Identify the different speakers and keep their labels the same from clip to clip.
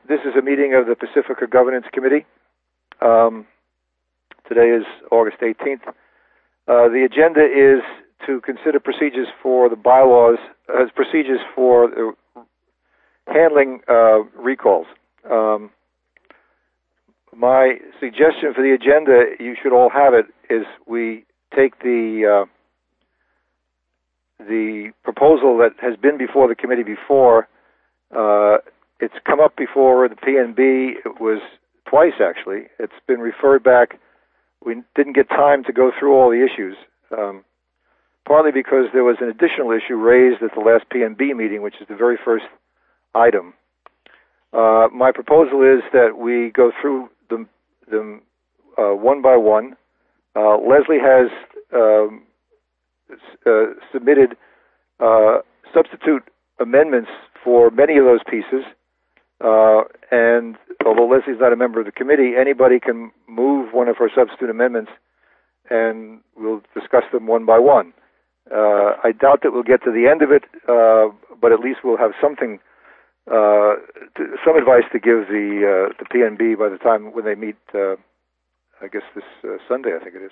Speaker 1: This is a meeting of the Pacifica Governance Committee. Today is August 18th. The agenda is to consider procedures for the bylaws, as procedures for handling recalls. My suggestion for the agenda, you should all have it, is we take the proposal that has been before the committee before. It's come up before the PNB. It was twice, actually. It's been referred back. We didn't get time to go through all the issues, partly because there was an additional issue raised at the last PNB meeting, which is the very first item. My proposal is that we go through them one by one. Leslie has submitted substitute amendments for many of those pieces, and although Leslie's not a member of the committee, anybody can move one of her substitute amendments, and we'll discuss them one by one. I doubt that we'll get to the end of it, but at least we'll have something, some advice to give the PNB by the time when they meet. I guess this Sunday, I think it is.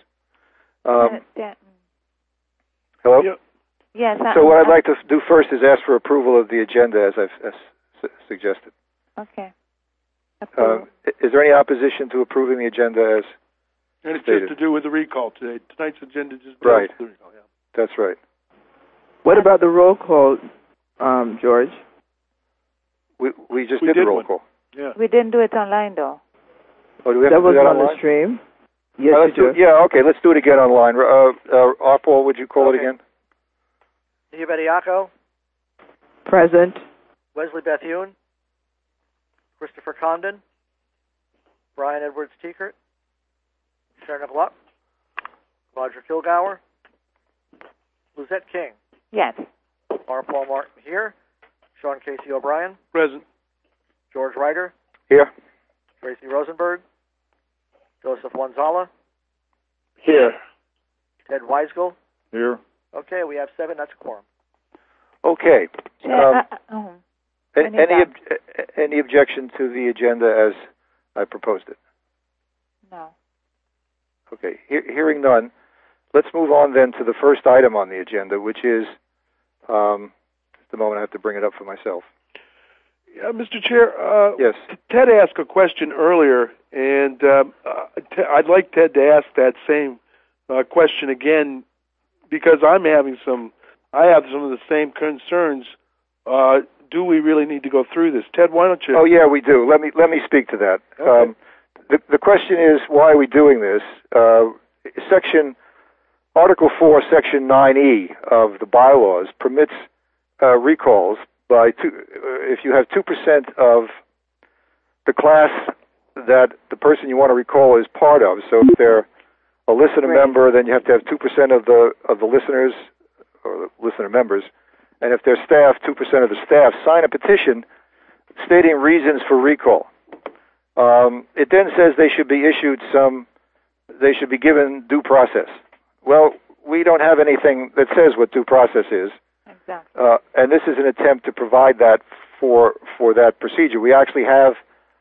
Speaker 1: Hello?
Speaker 2: Yes.
Speaker 1: So what I'd like to do first is ask for approval of the agenda as I've suggested.
Speaker 2: Okay.
Speaker 1: Is there any opposition to approving the agenda as
Speaker 3: And it's
Speaker 1: stated?
Speaker 3: just to do with the recall today. Tonight's agenda just
Speaker 1: Right.
Speaker 3: the recall, yeah.
Speaker 1: That's right.
Speaker 4: What about the roll call, George?
Speaker 1: We just
Speaker 3: We
Speaker 1: did the
Speaker 3: did
Speaker 1: roll
Speaker 3: one.
Speaker 1: call.
Speaker 3: Yeah.
Speaker 2: We didn't do it online, though.
Speaker 1: Oh, do we have
Speaker 4: That
Speaker 1: to do
Speaker 4: was
Speaker 1: that
Speaker 4: on
Speaker 1: online?
Speaker 4: the stream. Yes,
Speaker 1: Let's
Speaker 4: you do.
Speaker 1: yeah, okay, let's do it again online. Paul, would you call it again?
Speaker 5: Steve Bediaco,
Speaker 4: Present.
Speaker 5: Wesley Bethune, Christopher Condon, Brian Edwards Teekert, Sharon Gluck, Roger Kilgour, Lizette King,
Speaker 2: Yes.
Speaker 5: R. Paul Martin here, Sean Casey O'Brien,
Speaker 3: Present.
Speaker 5: George Ryder,
Speaker 1: Here.
Speaker 5: Tracy Rosenberg, Joseph Wanzala,
Speaker 1: Here.
Speaker 5: Ted Weisgel.
Speaker 1: Here.
Speaker 5: Okay, we have 7. That's a quorum.
Speaker 1: Okay.
Speaker 2: Any
Speaker 1: Any objection to the agenda as I proposed it?
Speaker 2: No.
Speaker 1: Okay. Hearing none, let's move on then to the first item on the agenda, which is just a moment. I have to bring it up for myself.
Speaker 3: Yeah, Mr. Chair,
Speaker 1: Yes.
Speaker 3: Ted asked a question earlier, and I'd like Ted to ask that same question again, because I have some of the same concerns. Do we really need to go through this? Ted, why don't you?
Speaker 1: Oh yeah, we do. Let me speak to that.
Speaker 3: Okay.
Speaker 1: The question is, why are we doing this? Article 4, Section 9E of the bylaws permits recalls by if you have 2% of the class that the person you want to recall is part of. So if they're a listener member, then you have to have 2% of the listeners or the listener members, and if they're staff, 2% of the staff sign a petition stating reasons for recall. It then says they should be given due process. Well, we don't have anything that says what due process is.
Speaker 2: Exactly.
Speaker 1: And this is an attempt to provide that for that procedure. We actually have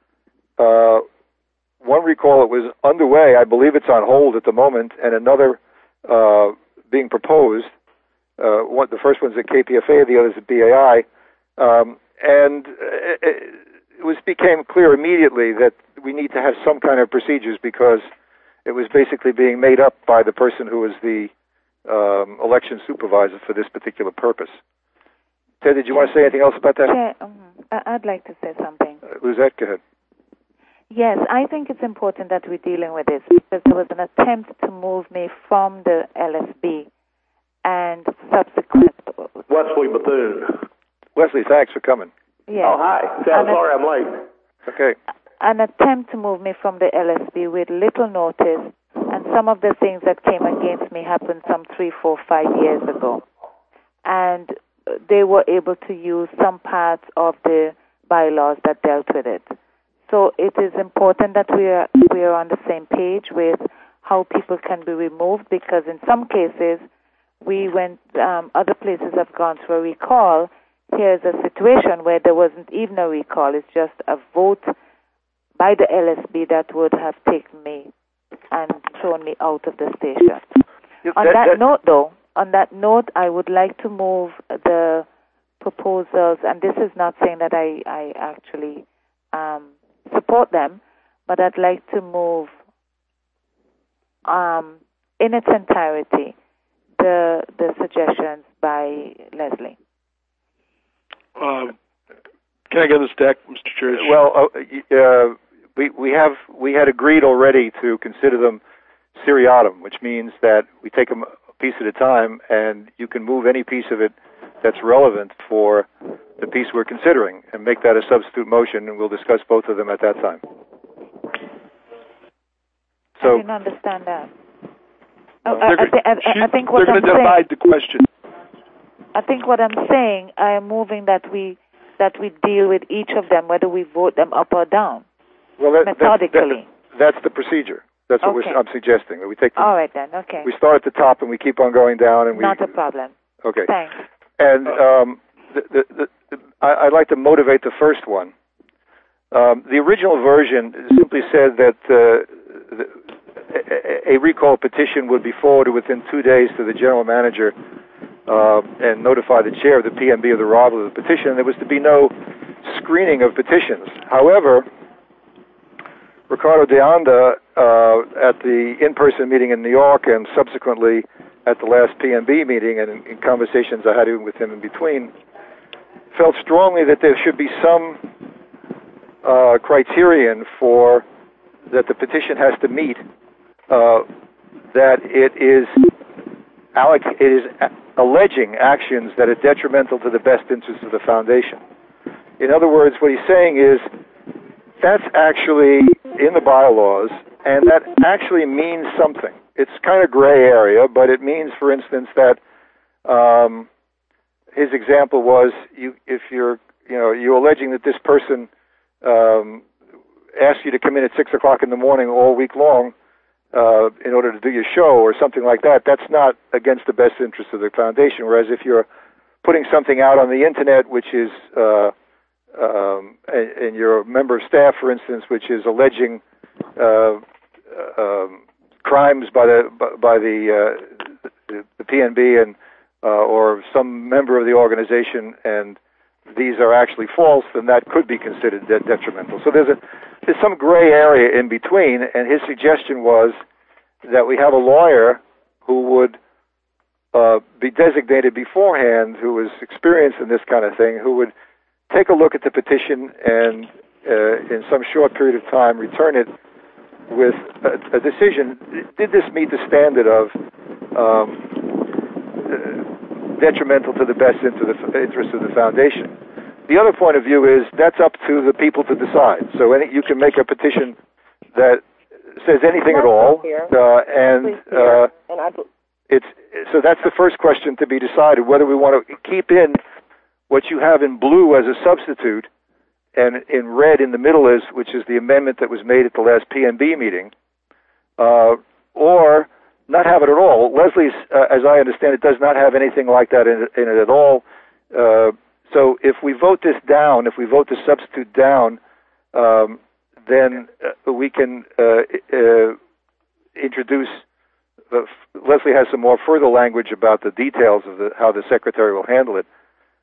Speaker 1: one recall that was underway. I believe it's on hold at the moment, and another being proposed. The first one's at KPFA, the other's at BAI. And it became clear immediately that we need to have some kind of procedures because it was basically being made up by the person who was the election supervisor for this particular purpose. Ted, did you want to say anything else about that?
Speaker 2: Chair, I'd like to say something.
Speaker 1: Lizette, go ahead.
Speaker 2: Yes, I think it's important that we're dealing with this because there was an attempt to move me from the LSB and subsequent...
Speaker 6: Wesley Bethune.
Speaker 1: Wesley, thanks for coming.
Speaker 2: Yes.
Speaker 6: Oh, hi. Sorry I'm late.
Speaker 1: Okay.
Speaker 2: An attempt to move me from the LSB with little notice, and some of the things that came against me happened some 3, 4, 5 years ago. And they were able to use some parts of the bylaws that dealt with it. So it is important that we are on the same page with how people can be removed, because in some cases, other places have gone through a recall here's a situation where there wasn't even a recall. It's just a vote by the LSB that would have taken me and thrown me out of the station. On that note, I would like to move the proposals, and this is not saying that I actually support them, but I'd like to move in its entirety the suggestions by Leslie.
Speaker 3: Can I get a stack, Mr. Church?
Speaker 1: Well, we had agreed already to consider them seriatim, which means that we take them a piece at a time, and you can move any piece of it that's relevant for the piece we're considering and make that a substitute motion, and we'll discuss both of them at that time. So,
Speaker 2: I didn't understand that.
Speaker 3: I
Speaker 2: think what
Speaker 3: they're going to divide the question.
Speaker 2: I think what I'm saying, I am moving that we deal with each of them, whether we vote them up or down, methodically.
Speaker 1: That's the procedure. That's what I'm suggesting. That we take.
Speaker 2: All right then. Okay.
Speaker 1: We start at the top and we keep on going down, and
Speaker 2: not a problem.
Speaker 1: Okay.
Speaker 2: Thanks.
Speaker 1: And I'd like to motivate the first one. The original version simply said that a recall petition would be forwarded within 2 days to the general manager and notify the chair of the PMB of the arrival of the petition. There was to be no screening of petitions. However, Ricardo de Anda, at the in-person meeting in New York and subsequently at the last PMB meeting and in conversations I had with him in between, felt strongly that there should be some criterion for that the petition has to meet, that it is alleging actions that are detrimental to the best interests of the foundation. In other words, what he's saying is that's actually in the bylaws, and that actually means something. It's kind of gray area, but it means, for instance, that his example was if you're alleging that this person asked you to come in at 6 o'clock in the morning all week long in order to do your show or something like that, that's not against the best interests of the foundation. Whereas if you're putting something out on the internet, which is and you're a member of staff, for instance, which is alleging crimes by the PNB and or some member of the organization, and these are actually false, then that could be considered detrimental. So there's some gray area in between, and his suggestion was that we have a lawyer who would be designated beforehand, who is experienced in this kind of thing, who would take a look at the petition and in some short period of time return it with a decision. Did this meet the standard of detrimental to the best interest of the foundation? The other point of view is that's up to the people to decide. So you can make a petition that says anything at all, so that's the first question to be decided, whether we want to keep in what you have in blue as a substitute, and in red in the middle which is the amendment that was made at the last PNB meeting, or not have it at all. Leslie's, as I understand it, does not have anything like that in it at all. So if we vote this down, if we vote the substitute down, then we can introduce. Leslie has some more further language about the details of how the secretary will handle it.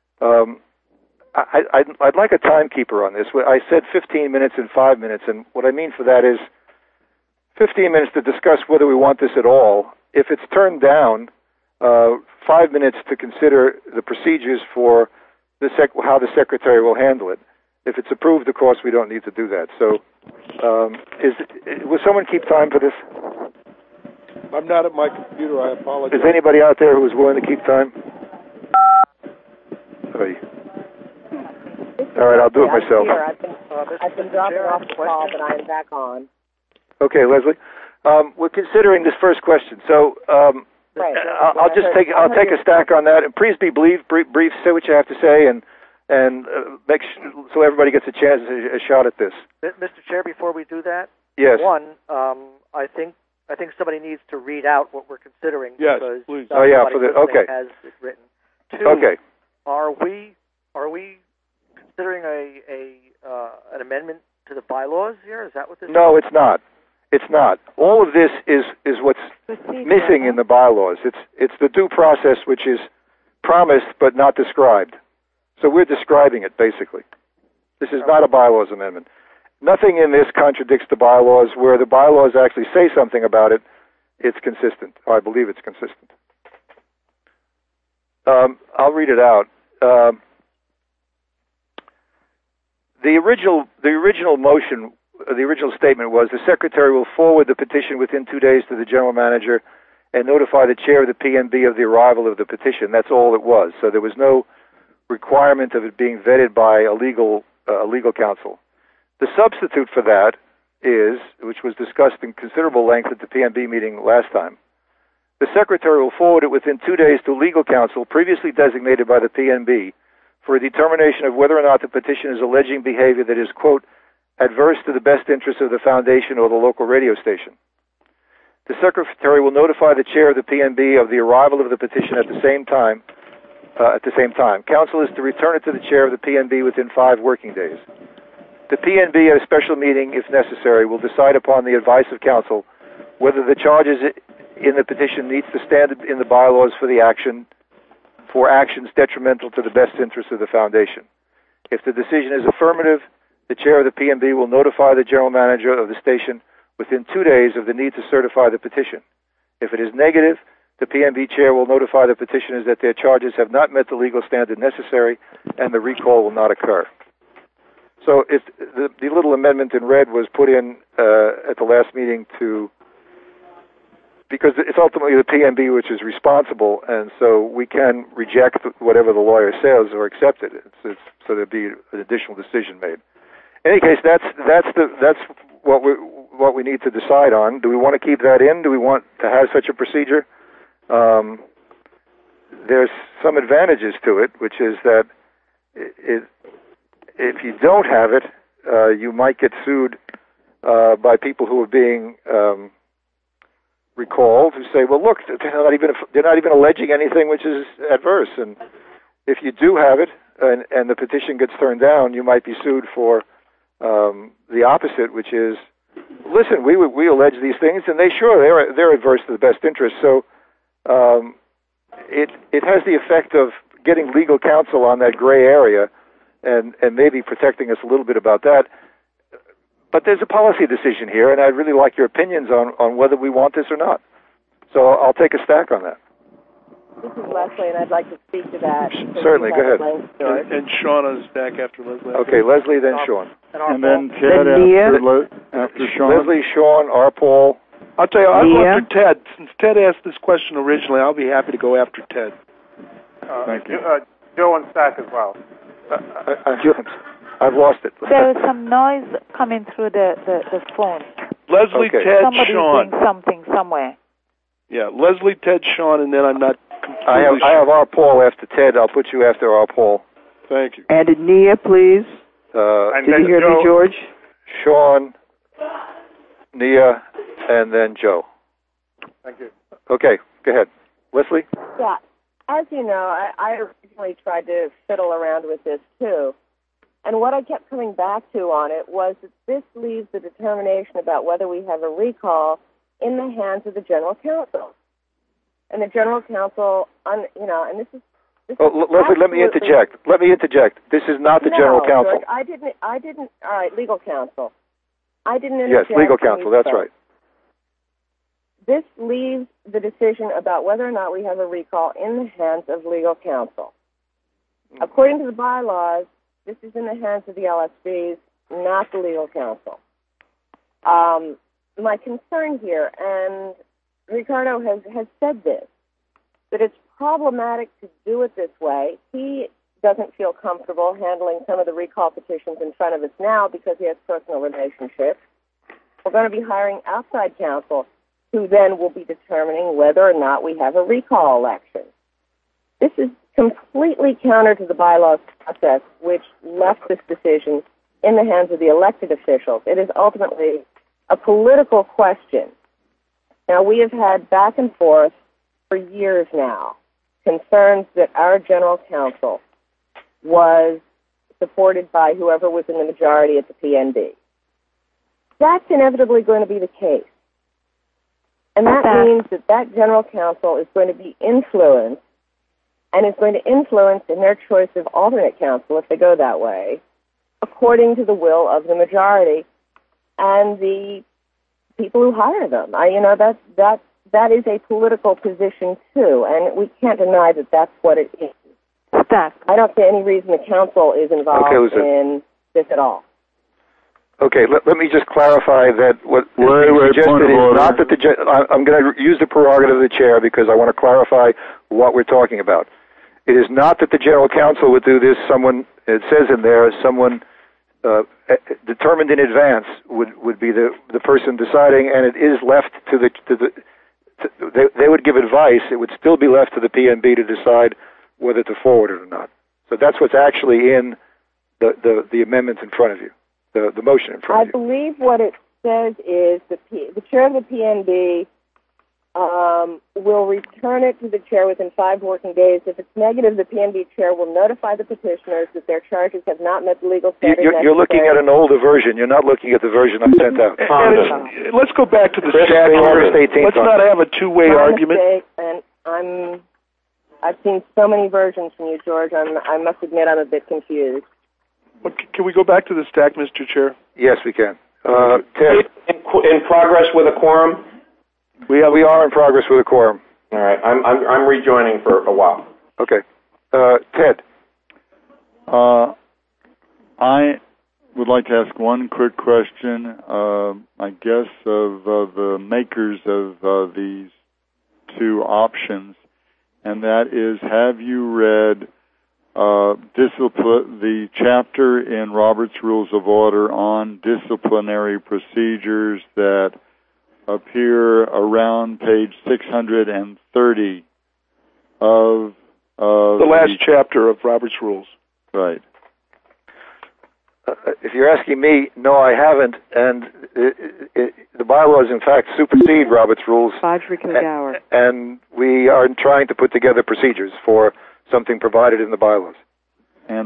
Speaker 1: I'd like a timekeeper on this. I said 15 minutes and 5 minutes, and what I mean for that is 15 minutes to discuss whether we want this at all. If it's turned down, 5 minutes to consider the procedures for how the secretary will handle it. If it's approved, of course, we don't need to do that. So, will someone keep time for this?
Speaker 3: I'm not at my computer. I apologize.
Speaker 1: Is anybody out there who is willing to keep time? All right, I'll do it myself.
Speaker 7: I've been dropping off the call, but I am back on.
Speaker 1: Okay, Leslie. We're considering this first question, so
Speaker 7: right.
Speaker 1: I'll take a stack on that, and please be brief. Say what you have to say, and make sure, so everybody gets a chance, a shot at this.
Speaker 5: Mr. Chair, before we do that,
Speaker 1: yes.
Speaker 5: One, I think somebody needs to read out what we're considering.
Speaker 3: Yes,
Speaker 5: because
Speaker 3: please.
Speaker 1: Oh yeah, for the okay.
Speaker 5: Has it written. Two,
Speaker 1: okay.
Speaker 5: Are we Are we considering an amendment to the bylaws here? Is that what this is?
Speaker 1: No, it's not. It's not. All of this is what's missing in the bylaws. It's the due process which is promised but not described. So we're describing it, basically. This is not a bylaws amendment. Nothing in this contradicts the bylaws. Where the bylaws actually say something about it, it's consistent. I believe it's consistent. I'll read it out. The original motion, the original statement was, the Secretary will forward the petition within 2 days to the General Manager and notify the Chair of the PNB of the arrival of the petition. That's all it was. So there was no requirement of it being vetted by a legal counsel. The substitute for that is, which was discussed in considerable length at the PNB meeting last time, the Secretary will forward it within 2 days to legal counsel previously designated by the PNB for a determination of whether or not the petition is alleging behavior that is, quote, adverse to the best interests of the Foundation or the local radio station. The Secretary will notify the Chair of the PNB of the arrival of the petition at the same time. Counsel is to return it to the Chair of the PNB within 5 working days. The PNB, at a special meeting, if necessary, will decide upon the advice of counsel whether the charges in the petition needs to stand in the bylaws for actions detrimental to the best interests of the Foundation. If the decision is affirmative, the Chair of the PNB will notify the General Manager of the station within 2 days of the need to certify the petition. If it is negative, the PNB Chair will notify the petitioners that their charges have not met the legal standard necessary and the recall will not occur. So if the little amendment in red was put in at the last meeting because it's ultimately the PNB which is responsible, and so we can reject whatever the lawyer says or accept it. So there'd be an additional decision made. In any case, that's what we need to decide on. Do we want to keep that in? Do we want to have such a procedure? There's some advantages to it, which is that if you don't have it, you might get sued by people who are being recalled, who say, "Well, look, they're not even alleging anything which is adverse." And if you do have it, and the petition gets turned down, you might be sued for the opposite, which is, "Listen, we allege these things, and they're adverse to the best interest." So it has the effect of getting legal counsel on that gray area, and maybe protecting us a little bit about that. But there's a policy decision here, and I'd really like your opinions on whether we want this or not. So I'll take a stack on that.
Speaker 7: This is Leslie, and I'd like to speak to that.
Speaker 1: Certainly, go ahead.
Speaker 3: And Sean on his stack after Leslie.
Speaker 1: Okay, Leslie, then Sean.
Speaker 6: And then Ted after Sean.
Speaker 1: Leslie, Sean, R. Paul.
Speaker 3: I'll tell you, I'll go after Ted. Since Ted asked this question originally, I'll be happy to go after Ted.
Speaker 6: Thank you.
Speaker 8: Joe and Stack as well.
Speaker 1: I've lost it.
Speaker 2: There is some noise coming through the phone.
Speaker 3: Leslie,
Speaker 1: Okay.
Speaker 3: Ted,
Speaker 2: Somebody's
Speaker 3: Sean.
Speaker 2: doing something somewhere.
Speaker 3: Yeah, Leslie, Ted, Sean, and then I'm not completely
Speaker 1: I have R. Paul after Ted. I'll put you after R. Paul.
Speaker 3: Thank you.
Speaker 4: And Nia, please.
Speaker 8: And
Speaker 4: Did
Speaker 8: then
Speaker 4: you hear
Speaker 8: Joe,
Speaker 4: me, George?
Speaker 1: Sean, Nia, and then Joe.
Speaker 8: Thank you.
Speaker 1: Okay, go ahead. Leslie?
Speaker 7: Yeah. As you know, I originally tried to fiddle around with this too. And what I kept coming back to on it was that this leaves the determination about whether we have a recall in the hands of the General Counsel. And the General Counsel, and this is
Speaker 1: Leslie, let me interject. This is not the General Counsel.
Speaker 7: George, I didn't, all right, legal counsel. I didn't interject.
Speaker 1: Yes, legal counsel, that's right.
Speaker 7: This leaves the decision about whether or not we have a recall in the hands of legal counsel. According to the bylaws, this is in the hands of the LSBs, not the legal counsel. My concern here, and Ricardo has said this, that it's problematic to do it this way. He doesn't feel comfortable handling some of the recall petitions in front of us now because he has personal relationships. We're going to be hiring outside counsel who then will be determining whether or not we have a recall election. This is completely counter to the bylaws process, which left this decision in the hands of the elected officials. It is ultimately a political question. Now, we have had back and forth for years now concerns that our general counsel was supported by whoever was in the majority at the PNB. That's inevitably going to be the case. And that means that general counsel is going to be influenced and is going to influence in their choice of alternate counsel, if they go that way, according to the will of the majority and the people who hire them. That is a political position, too, and we can't deny that that's what it is. I don't see any reason the council is involved in this at all.
Speaker 1: Okay, let me just clarify that what is suggested is not that I'm going to use the prerogative of the chair because I want to clarify what we're talking about. It is not that the general counsel would do this. It says in there, someone determined in advance would be the person deciding, and it is left to they would give advice. It would still be left to the PNB to decide whether to forward it or not. So that's what's actually in the amendment in front of you, the motion in front of you.
Speaker 7: I believe what it says is the chair of the PNB will return it to the chair within 5 working days. If it's negative, the PNB chair will notify the petitioners that their charges have not met the legal standard.
Speaker 1: You're looking at an older version. You're not looking at the version I sent out.
Speaker 3: Let's go back to the statute. Let's not have a two-way argument.
Speaker 7: And I've seen so many versions from you, George. I must admit I'm a bit confused.
Speaker 3: Can we go back to the stack, Mr. Chair?
Speaker 1: Yes, we can. Ted.
Speaker 9: In progress with a quorum?
Speaker 1: We are in progress with a quorum.
Speaker 9: All right. I'm rejoining for a while.
Speaker 1: Okay. Ted.
Speaker 6: I would like to ask one quick question, I guess, of the makers of these two options, and that is, have you read the chapter in Robert's Rules of Order on disciplinary procedures that appear around page 630 of
Speaker 3: the last chapter of Robert's Rules?
Speaker 6: Right.
Speaker 1: If you're asking me, no, I haven't, and the bylaws, in fact, supersede Robert's Rules. And we are trying to put together procedures for something provided in the bylaws.
Speaker 6: And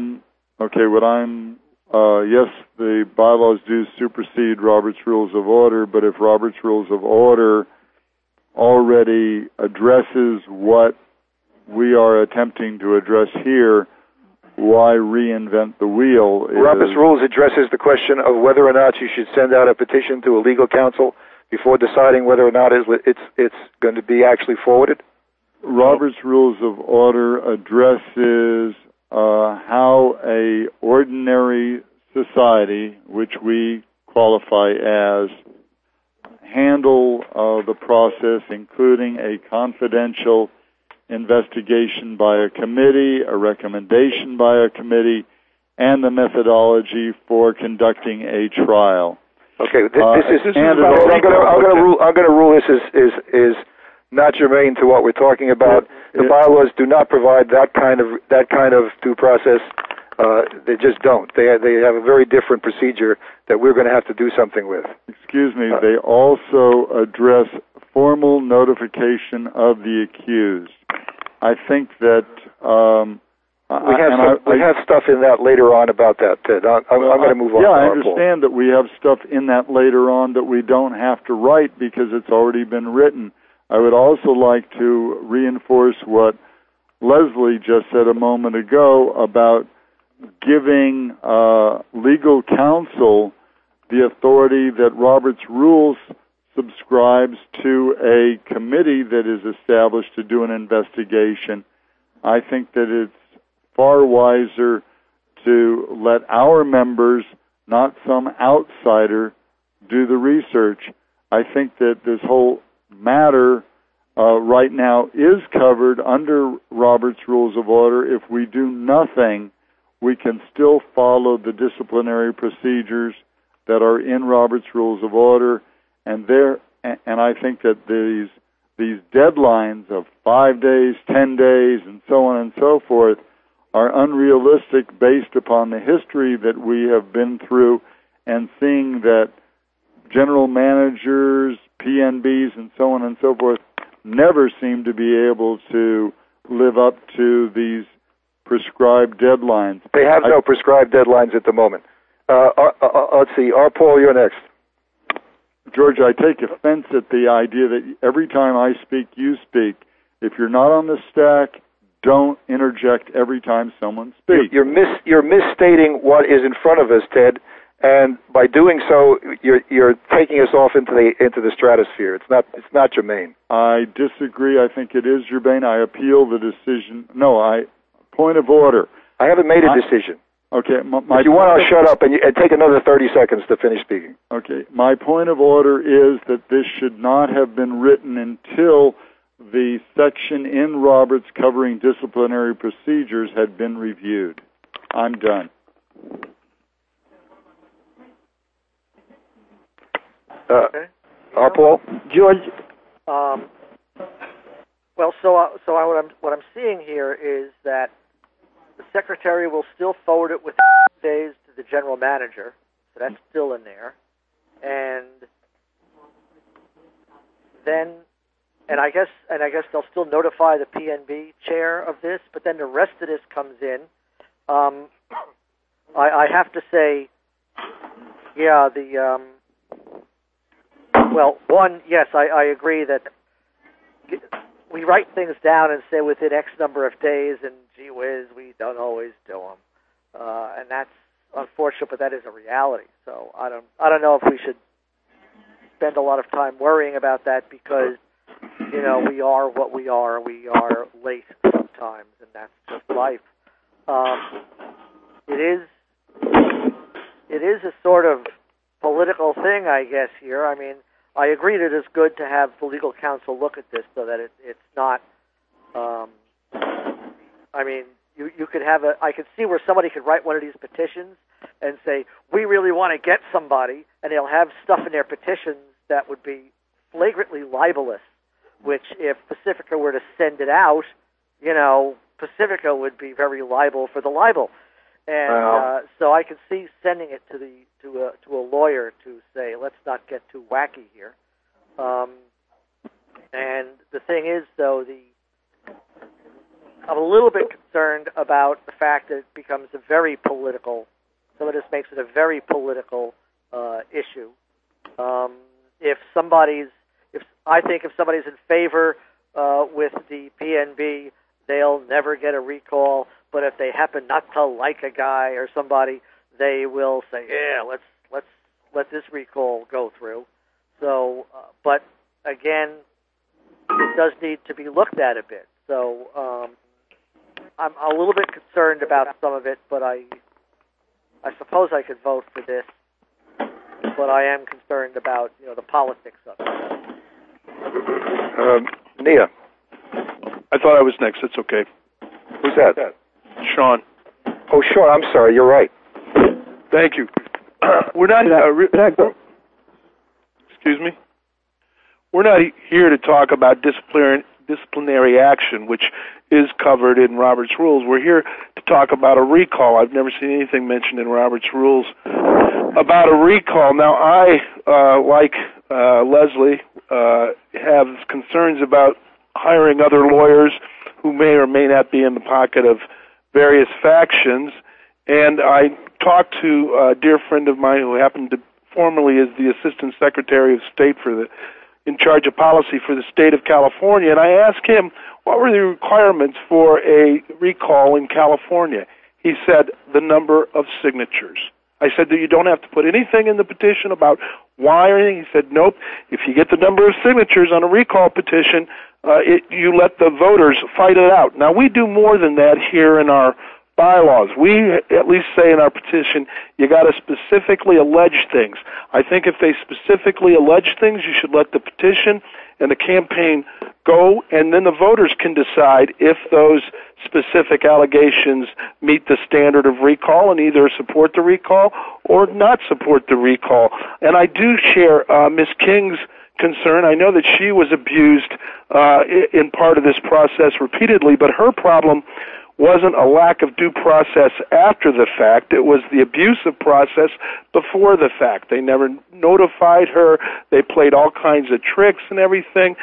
Speaker 6: yes, the bylaws do supersede Robert's Rules of Order, but if Robert's Rules of Order already addresses what we are attempting to address here, why reinvent the wheel?
Speaker 1: Robert's Rules addresses the question of whether or not you should send out a petition to a legal counsel before deciding whether or not it's going to be actually forwarded.
Speaker 6: Robert's Rules of Order addresses how a ordinary society, which we qualify as, handle the process, including a confidential investigation by a committee, a recommendation by a committee, and the methodology for conducting a trial.
Speaker 1: Okay, I'm going to rule this is not germane to what we're talking about. The bylaws do not provide that kind of due process. They just don't. They have a very different procedure that we're going to have to do something with.
Speaker 6: Excuse me. They also address formal notification of the accused. I think that
Speaker 1: we have stuff in that later on about that, Ted. I'm going to move on.
Speaker 6: Yeah, I understand that we have stuff in that later on that we don't have to write because it's already been written. I would also like to reinforce what Leslie just said a moment ago about giving legal counsel the authority that Robert's Rules subscribes to a committee that is established to do an investigation. I think that it's far wiser to let our members, not some outsider, do the research. I think that this whole matter right now is covered under Robert's Rules of Order. If we do nothing, we can still follow the disciplinary procedures that are in Robert's Rules of Order, and I think that these deadlines of 5 days, 10 days, and so on and so forth are unrealistic based upon the history that we have been through and seeing that general managers, PNBs, and so on and so forth never seem to be able to live up to these prescribed deadlines.
Speaker 1: They have no prescribed deadlines at the moment. Let's see. Paul, you're next.
Speaker 6: George, I take offense at the idea that every time I speak, you speak. If you're not on the stack, don't interject every time someone speaks.
Speaker 1: You're misstating what is in front of us, Ted, and by doing so, you're taking us off into the stratosphere. It's not germane.
Speaker 6: I disagree. I think it is germane. I appeal the decision. Point of order.
Speaker 1: I haven't made a decision.
Speaker 6: Okay.
Speaker 1: If you want to shut up and take another 30 seconds to finish speaking.
Speaker 6: Okay. My point of order is that this should not have been written until the section in Roberts covering disciplinary procedures had been reviewed. I'm done.
Speaker 5: Okay.
Speaker 1: Paul?
Speaker 4: George?
Speaker 5: Well, what I'm seeing here is that the secretary will still forward it within days to the general manager, so that's still in there, and I guess they'll still notify the PNB chair of this, but then the rest of this comes in. I have to say, yeah, well, one, yes, I agree that we write things down and say within X number of days, and gee whiz, we don't always do them, and that's unfortunate, but that is a reality. So I don't know if we should spend a lot of time worrying about that because we are what we are. We are late sometimes, and that's just life. It is a sort of political thing, I guess. Here, I mean, I agree that it's good to have the legal counsel look at this so that it's not. I mean, you could have I could see where somebody could write one of these petitions and say, we really want to get somebody, and they'll have stuff in their petitions that would be flagrantly libelous, which if Pacifica were to send it out, Pacifica would be very liable for the libel. And so I could see sending it to a lawyer to say, let's not get too wacky here. And the thing is, though, I'm a little bit concerned about the fact that it becomes a very political. Some of this makes it a very political issue. If somebody's in favor with the PNB, they'll never get a recall. But if they happen not to like a guy or somebody, they will say, "Yeah, let's let this recall go through." So, but again, it does need to be looked at a bit. So, I'm a little bit concerned about some of it, but I suppose I could vote for this. But I am concerned about the politics of it.
Speaker 1: Nia.
Speaker 3: I thought I was next. It's okay.
Speaker 1: Who's that?
Speaker 3: Sean.
Speaker 1: Oh, Sean. I'm sorry. You're right.
Speaker 3: Thank you. We're not. Excuse me. We're not here to talk about disciplinary action, which is covered in Robert's Rules. We're here to talk about a recall. I've never seen anything mentioned in Robert's Rules about a recall. Now, I, like Leslie, have concerns about hiring other lawyers who may or may not be in the pocket of various factions. And I talked to a dear friend of mine who happened to formerly is the Assistant Secretary of State in charge of policy for the state of California, and I asked him what were the requirements for a recall in California. He said the number of signatures. I said that you don't have to put anything in the petition about why or anything. He said, nope, if you get the number of signatures on a recall petition, you let the voters fight it out. Now, we do more than that here in our bylaws. We at least say in our petition, you got to specifically allege things. I think if they specifically allege things, you should let the petition and the campaign go, and then the voters can decide if those specific allegations meet the standard of recall and either support the recall or not support the recall. And I do share Ms. King's concern. I know that she was abused in part of this process repeatedly, but her problem wasn't a lack of due process after the fact. It was the abusive process before the fact. They never notified her. They played all kinds of tricks and everything.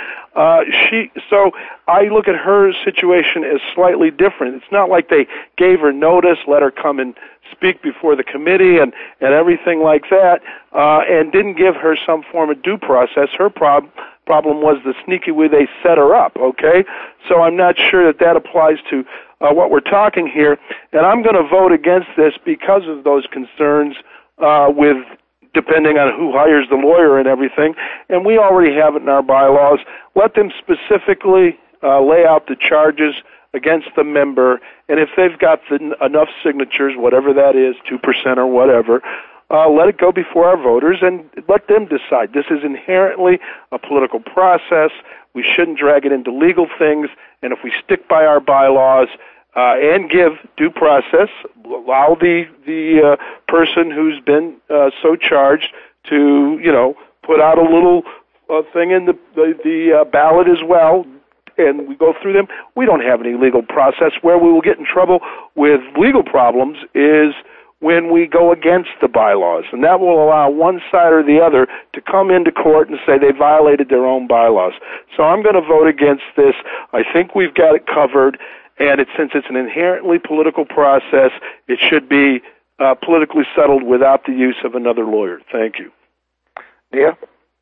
Speaker 3: So I look at her situation as slightly different. It's not like they gave her notice, let her come and speak before the committee and everything like that, and didn't give her some form of due process. Her problem was the sneaky way they set her up, okay? So I'm not sure that applies to what we're talking here, and I'm going to vote against this because of those concerns with depending on who hires the lawyer and everything, and we already have it in our bylaws. Let them specifically lay out the charges against the member, and if they've got enough signatures, whatever that is, 2% or whatever, let it go before our voters and let them decide. This is inherently a political process. We shouldn't drag it into legal things, and if we stick by our bylaws and give due process, allow the person who's been so charged to, put out a little thing in the ballot as well, and we go through them. We don't have any legal process. Where we will get in trouble with legal problems is when we go against the bylaws, and that will allow one side or the other to come into court and say they violated their own bylaws. So I'm going to vote against this. I think we've got it covered, and since it's an inherently political process, it should be politically settled without the use of another lawyer. Thank you.
Speaker 1: Nia?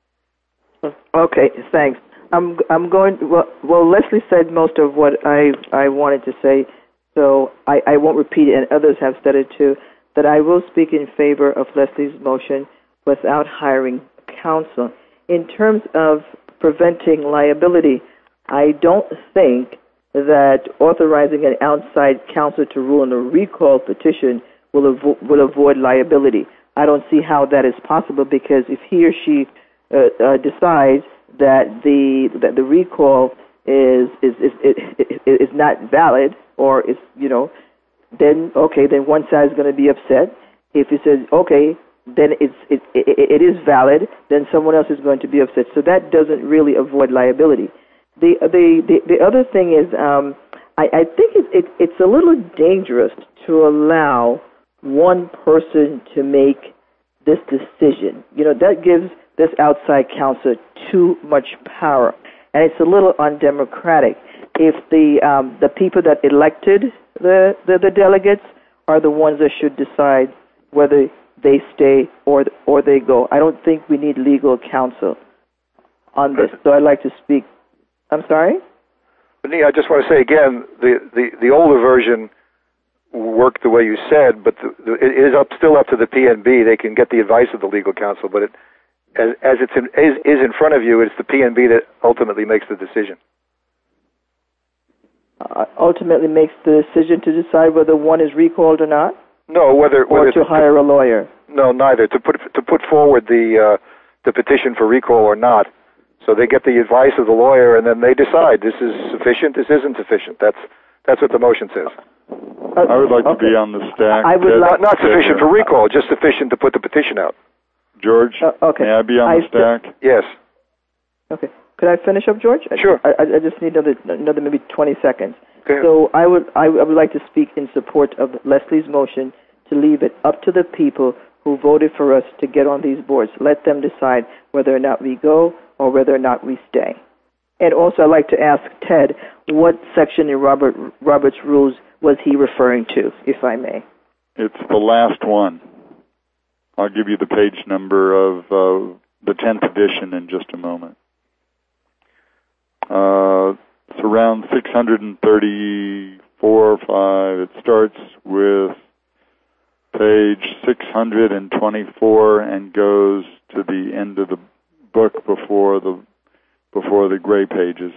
Speaker 4: Okay, thanks. I'm going. Well, Leslie said most of what I wanted to say, so I won't repeat it, and others have said it too. That I will speak in favor of Leslie's motion without hiring counsel. In terms of preventing liability, I don't think that authorizing an outside counsel to rule on a recall petition will avoid liability. I don't see how that is possible, because if he or she decides that the recall is not valid, or is then one side is going to be upset. If he says okay, then it is valid, then someone else is going to be upset. So that doesn't really avoid liability. The other thing is I think it's a little dangerous to allow one person to make this decision. That gives this outside counsel too much power, and it's a little undemocratic. If the people that elected the delegates are the ones that should decide whether they stay or they go, I don't think we need legal counsel on this. So I'd like to speak. I'm sorry?
Speaker 1: Nia, I just want to say again, the older version worked the way you said, but it is still up to the PNB. They can get the advice of the legal counsel, but as it's in front of you, it's the PNB that ultimately makes the decision.
Speaker 4: Ultimately makes the decision to decide whether one is recalled or not?
Speaker 1: No, whether
Speaker 4: to hire a lawyer.
Speaker 1: No, neither. To put forward the petition for recall or not. So they get the advice of the lawyer, and then they decide this is sufficient, this isn't sufficient. That's what the motion says.
Speaker 6: I would like to be on the stack.
Speaker 4: I would
Speaker 1: not sufficient for recall, just sufficient to put the petition out.
Speaker 6: George,
Speaker 4: okay.
Speaker 6: May I be on the stack?
Speaker 1: Yes.
Speaker 4: Okay. Could I finish up, George?
Speaker 1: Sure.
Speaker 4: I just need another maybe 20 seconds.
Speaker 1: Okay.
Speaker 4: So I would like to speak in support of Leslie's motion to leave it up to the people who voted for us to get on these boards. Let them decide whether or not we go or whether or not we stay. And also I'd like to ask Ted, what section in Robert's rules was he referring to, if I may?
Speaker 6: It's the last one. I'll give you the page number of the 10th edition in just a moment. It's around 634 or 5. It starts with page 624 and goes to the end of the book before the gray pages.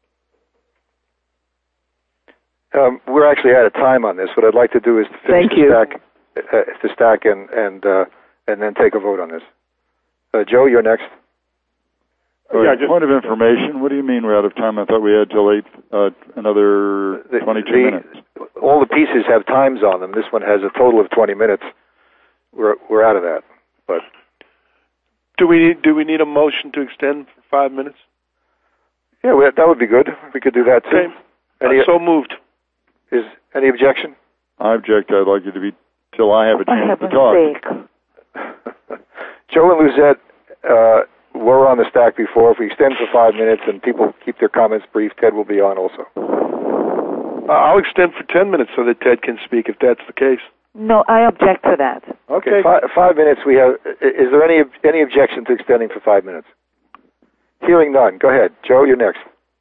Speaker 1: We're actually out of time on this. What I'd like to do is to finish the stack and then take a vote on this. Joe, you're next.
Speaker 6: Point of information. What do you mean we're out of time? I thought we had till another 22 minutes.
Speaker 1: All the pieces have times on them. This one has a total of 20 minutes. We're out of that. But
Speaker 3: do we need a motion to extend for 5 minutes?
Speaker 1: Yeah, that would be good. We could do that too.
Speaker 3: Okay. So moved.
Speaker 1: Is any objection?
Speaker 6: I object. I'd like it to be till I have a chance to talk.
Speaker 1: Joe and Luzette were on the stack before. If we extend for 5 minutes and people keep their comments brief, Ted will be on also.
Speaker 3: I'll extend for 10 minutes so that Ted can speak, if that's the case.
Speaker 2: No, I object to that.
Speaker 1: Okay, 5 minutes. We have. Is there any objection to extending for 5 minutes? Hearing none. Go ahead, Joe. You're next.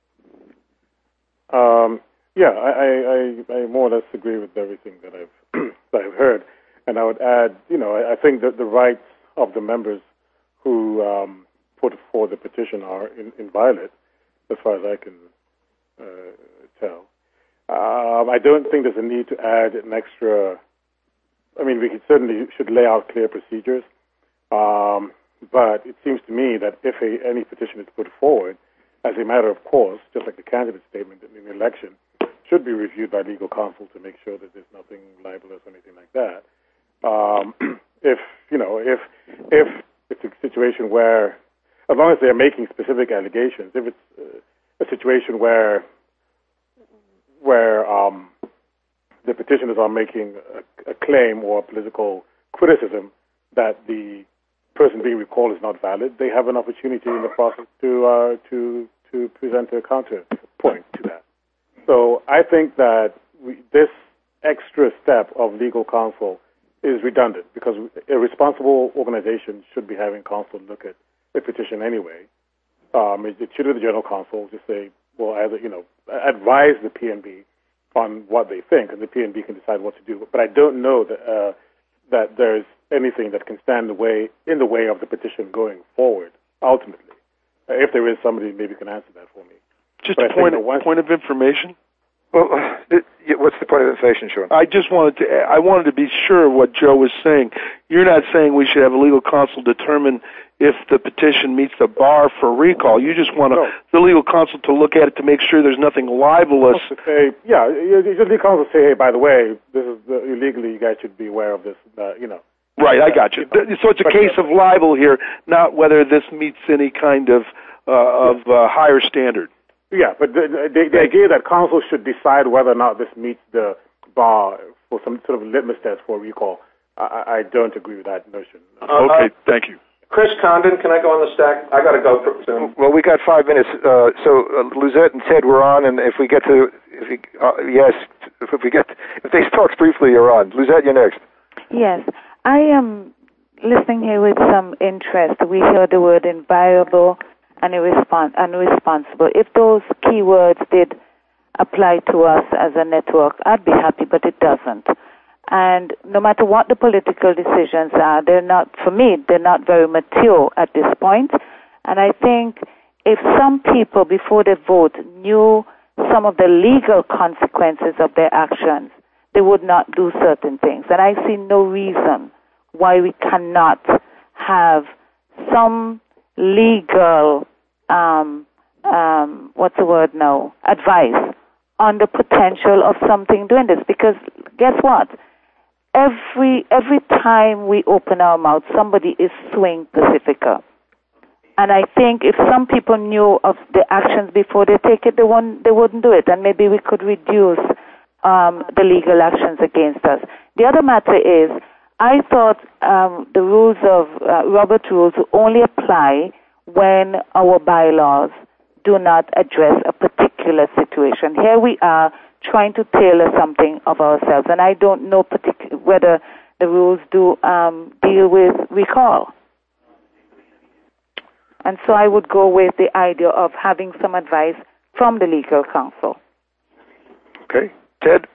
Speaker 8: Yeah, I more or less agree with everything that I've heard, and I would add, I think that the rights of the members who put forward the petition are inviolate, as far as I can tell. I don't think there's a need to add an extra. I mean, we certainly should lay out clear procedures, but it seems to me that if any petition is put forward, as a matter of course, just like the candidate statement in the election, should be reviewed by legal counsel to make sure that there's nothing libelous or anything like that. If it's a situation where, as long as they're making specific allegations, if it's a situation where the petitioners are making a claim or a political criticism that the person being recalled is not valid, they have an opportunity in the process to present a counterpoint to that. So I think that this extra step of legal counsel is redundant, because a responsible organization should be having counsel look at a petition anyway. It should be the general counsel to say, well, advise the PNB on what they think, and the PNB can decide what to do. But I don't know that there's anything that can stand in the way of the petition going forward, ultimately. If there is, somebody maybe can answer that for me.
Speaker 3: Just a point of information.
Speaker 1: Well, what's the point of information, Sean?
Speaker 3: I wanted to be sure of what Joe was saying. You're not saying we should have a legal counsel determine if the petition meets the bar for recall. You just want the legal counsel to look at it to make sure there's nothing libelous.
Speaker 8: The legal counsel say, hey, by the way, this is illegally. You guys should be aware of this.
Speaker 3: Right, I got you. So it's a case of libel here, not whether this meets any kind of higher standard.
Speaker 8: Yeah, but the idea that counsel should decide whether or not this meets the bar for some sort of litmus test for recall, I don't agree with that notion.
Speaker 3: Okay, thank you.
Speaker 9: Chris Condon, can I go on the stack? I got to go soon.
Speaker 1: Well, we got 5 minutes. So Luzette and Ted were on, and if they talk briefly, you're on. Luzette, you're next.
Speaker 2: Yes, I am listening here with some interest. We heard the word inviolable and irresponsible. If those keywords did apply to us as a network, I'd be happy, but it doesn't. And no matter what the political decisions are, they're not very mature at this point. And I think if some people, before they vote, knew some of the legal consequences of their actions, they would not do certain things. And I see no reason why we cannot have some legal, advice on the potential of something doing this. Because guess what? Every time we open our mouth, somebody is suing Pacifica. And I think if some people knew of the actions before they take it, they wouldn't do it. And maybe we could reduce the legal actions against us. The other matter is, I thought the rules of Robert's rules only apply when our bylaws do not address a particular situation. Here we are trying to tailor something of ourselves, and I don't know whether the rules do deal with recall. And so I would go with the idea of having some advice from the legal counsel.
Speaker 1: Okay. Ted?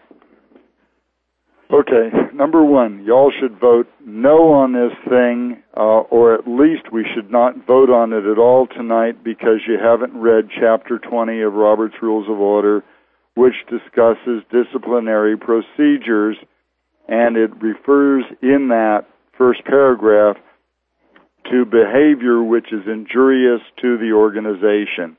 Speaker 6: Okay. Number one, y'all should vote no on this thing, or at least we should not vote on it at all tonight because you haven't read Chapter 20 of Robert's Rules of Order, which discusses disciplinary procedures, and it refers in that first paragraph to behavior which is injurious to the organization.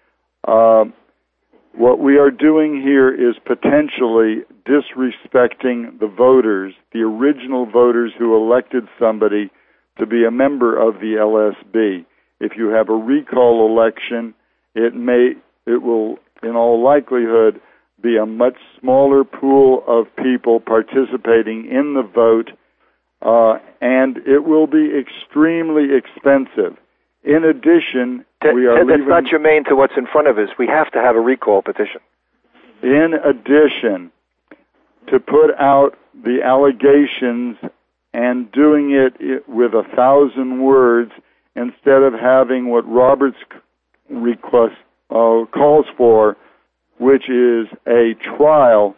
Speaker 6: What we are doing here is potentially disrespecting the voters, the original voters who elected somebody to be a member of the LSB. If you have a recall election, it will, in all likelihood, be a much smaller pool of people participating in the vote, and it will be extremely expensive. In addition, we are
Speaker 1: that's not germane to what's in front of us. We have to have a recall petition.
Speaker 6: In addition, to put out the allegations and doing it with 1,000 words instead of having what Robert's request calls for, which is a trial,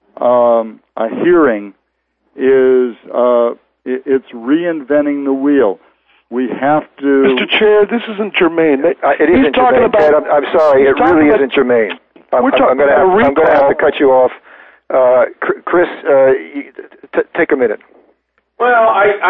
Speaker 6: a hearing, is it's reinventing the wheel. We have to.
Speaker 3: Mr. Chair, this isn't germane.
Speaker 1: It isn't germane, Ted. I'm sorry. It really isn't germane. I'm going to have to cut you off. Chris, take a minute.
Speaker 9: Well,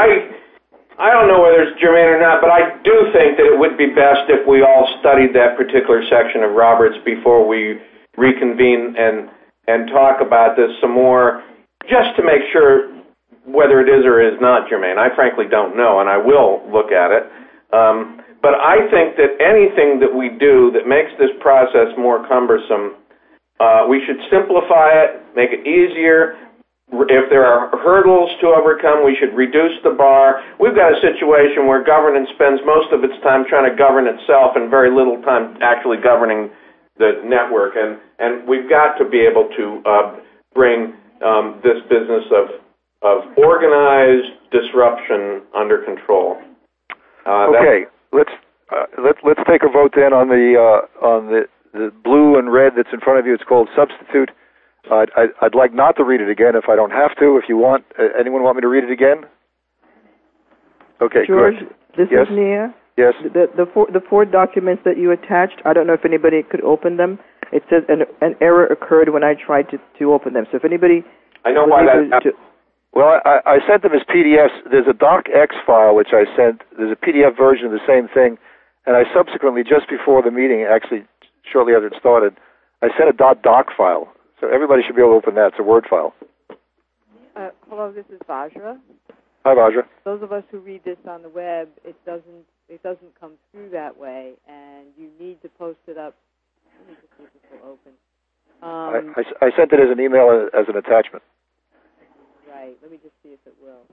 Speaker 9: I don't know whether it's germane or not, but I do think that it would be best if we all studied that particular section of Roberts before we reconvene and talk about this some more, just to make sure whether it is or is not germane. I frankly don't know, and I will look at it. But I think that anything that we do that makes this process more cumbersome, we should simplify it, make it easier. If there are hurdles to overcome, we should reduce the bar. We've got a situation where governance spends most of its time trying to govern itself and very little time actually governing the network. And we've got to be able to bring this business of organized disruption under control.
Speaker 1: Okay, let's take a vote then on the blue and red that's in front of you. It's called substitute. I'd like not to read it again if I don't have to. If you want, anyone want me to read it again? Okay,
Speaker 4: George,
Speaker 1: good.
Speaker 4: This is Nia.
Speaker 1: Yes.
Speaker 4: The four documents that you attached, I don't know if anybody could open them. It says an error occurred when I tried to open them. So if anybody...
Speaker 9: I know why that happened.
Speaker 1: Well, I sent them as PDFs. There's a docx file which I sent. There's a PDF version of the same thing. And I subsequently, just before the meeting, actually shortly after it started, I sent a .doc file. So everybody should be able to open that. It's a Word file.
Speaker 10: Hello, this is Vajra.
Speaker 1: Hi, Vajra.
Speaker 10: Those of us who read this on the web, it doesn't come through that way, and you need to post it up. Let me just see if this will open.
Speaker 1: I sent it as an email as an attachment.
Speaker 10: Right. Let me just see if it will.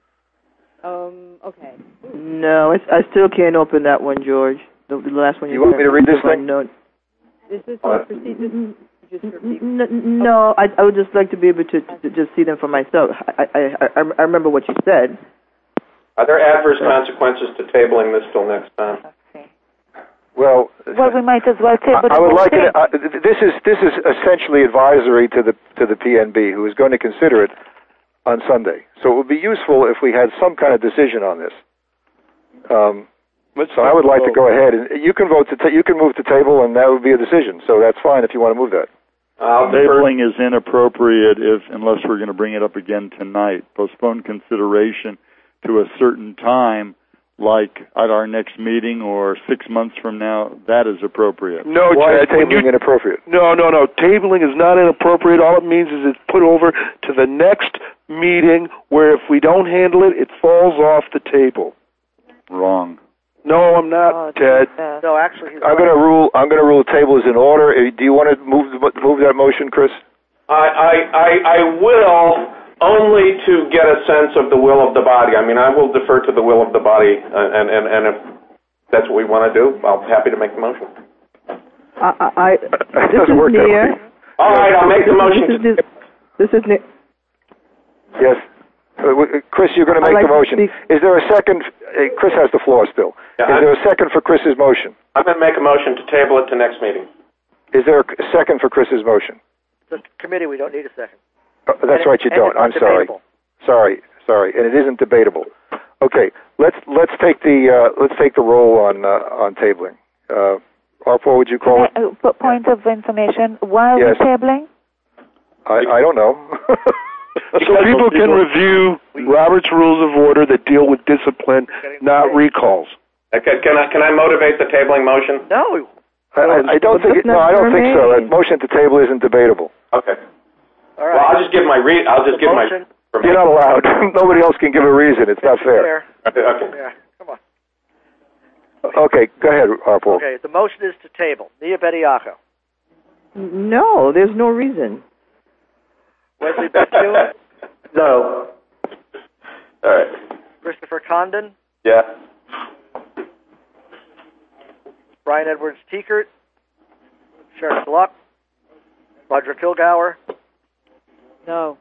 Speaker 10: Okay.
Speaker 4: No, I still can't open that one, George. The last one you
Speaker 1: want me to read this thing?
Speaker 4: No.
Speaker 10: Is this a procedure?
Speaker 4: No, I would just like to be able to just see them for myself. I remember what you said.
Speaker 9: Are there adverse consequences to tabling this till next time?
Speaker 2: Okay.
Speaker 1: Well,
Speaker 2: we might as well table it.
Speaker 1: I would like it. This is essentially advisory to the PNB, who is going to consider it on Sunday. So it would be useful if we had some kind of decision on this. So I would like to go ahead, and you can vote you can move to table, and that would be a decision. So that's fine if you want to move that.
Speaker 6: Tabling is inappropriate unless we're going to bring it up again tonight. Postpone consideration to a certain time, like at our next meeting or 6 months from now. That is appropriate.
Speaker 3: No,
Speaker 1: why is tabling inappropriate?
Speaker 3: No. Tabling is not inappropriate. All it means is it's put over to the next meeting, where if we don't handle it, it falls off the table.
Speaker 6: Wrong.
Speaker 3: No, I'm not, Ted.
Speaker 5: No, actually,
Speaker 1: I'm going to rule the table is in order. Do you want to move that motion, Chris?
Speaker 9: I will, only to get a sense of the will of the body. I mean, I will defer to the will of the body, and if that's what we want to do, I'm happy to make the motion.
Speaker 1: It doesn't work that way.
Speaker 9: All right, I'll make the motion.
Speaker 4: This is Nick.
Speaker 1: Yes. Chris, you're going to make the motion. Is there a second? Chris has the floor still.
Speaker 9: Yeah,
Speaker 1: is there a second for Chris's motion?
Speaker 9: I'm going to make a motion to table it to next meeting.
Speaker 1: Is there a second for Chris's motion?
Speaker 5: The committee, we don't need a second.
Speaker 1: That's right, you don't. I'm sorry. Sorry, and it isn't debatable. Okay, let's take the roll on tabling. Arpo, would you call it?
Speaker 2: Point of information. Why are we tabling?
Speaker 1: I don't know.
Speaker 3: So people can review Robert's Rules of Order that deal with discipline, not recalls.
Speaker 9: Okay, can I motivate the tabling motion?
Speaker 5: No.
Speaker 1: I don't think. I don't think so. A motion to table isn't debatable.
Speaker 9: Okay.
Speaker 5: All right.
Speaker 9: Well, I'll just give my.
Speaker 1: You're not allowed. Nobody else can give a reason. It's not fair.
Speaker 9: Okay.
Speaker 5: Yeah. Come on.
Speaker 1: Okay, go ahead, Arpo.
Speaker 5: Okay, the motion is to table. Nia Bediaco.
Speaker 4: No, there's no reason.
Speaker 5: Wesley Bethune?
Speaker 11: No. All right.
Speaker 5: Christopher Condon?
Speaker 11: Yeah.
Speaker 5: Brian Edwards Tiekert? Sharon Gluck? Roger Kilgour?
Speaker 10: No.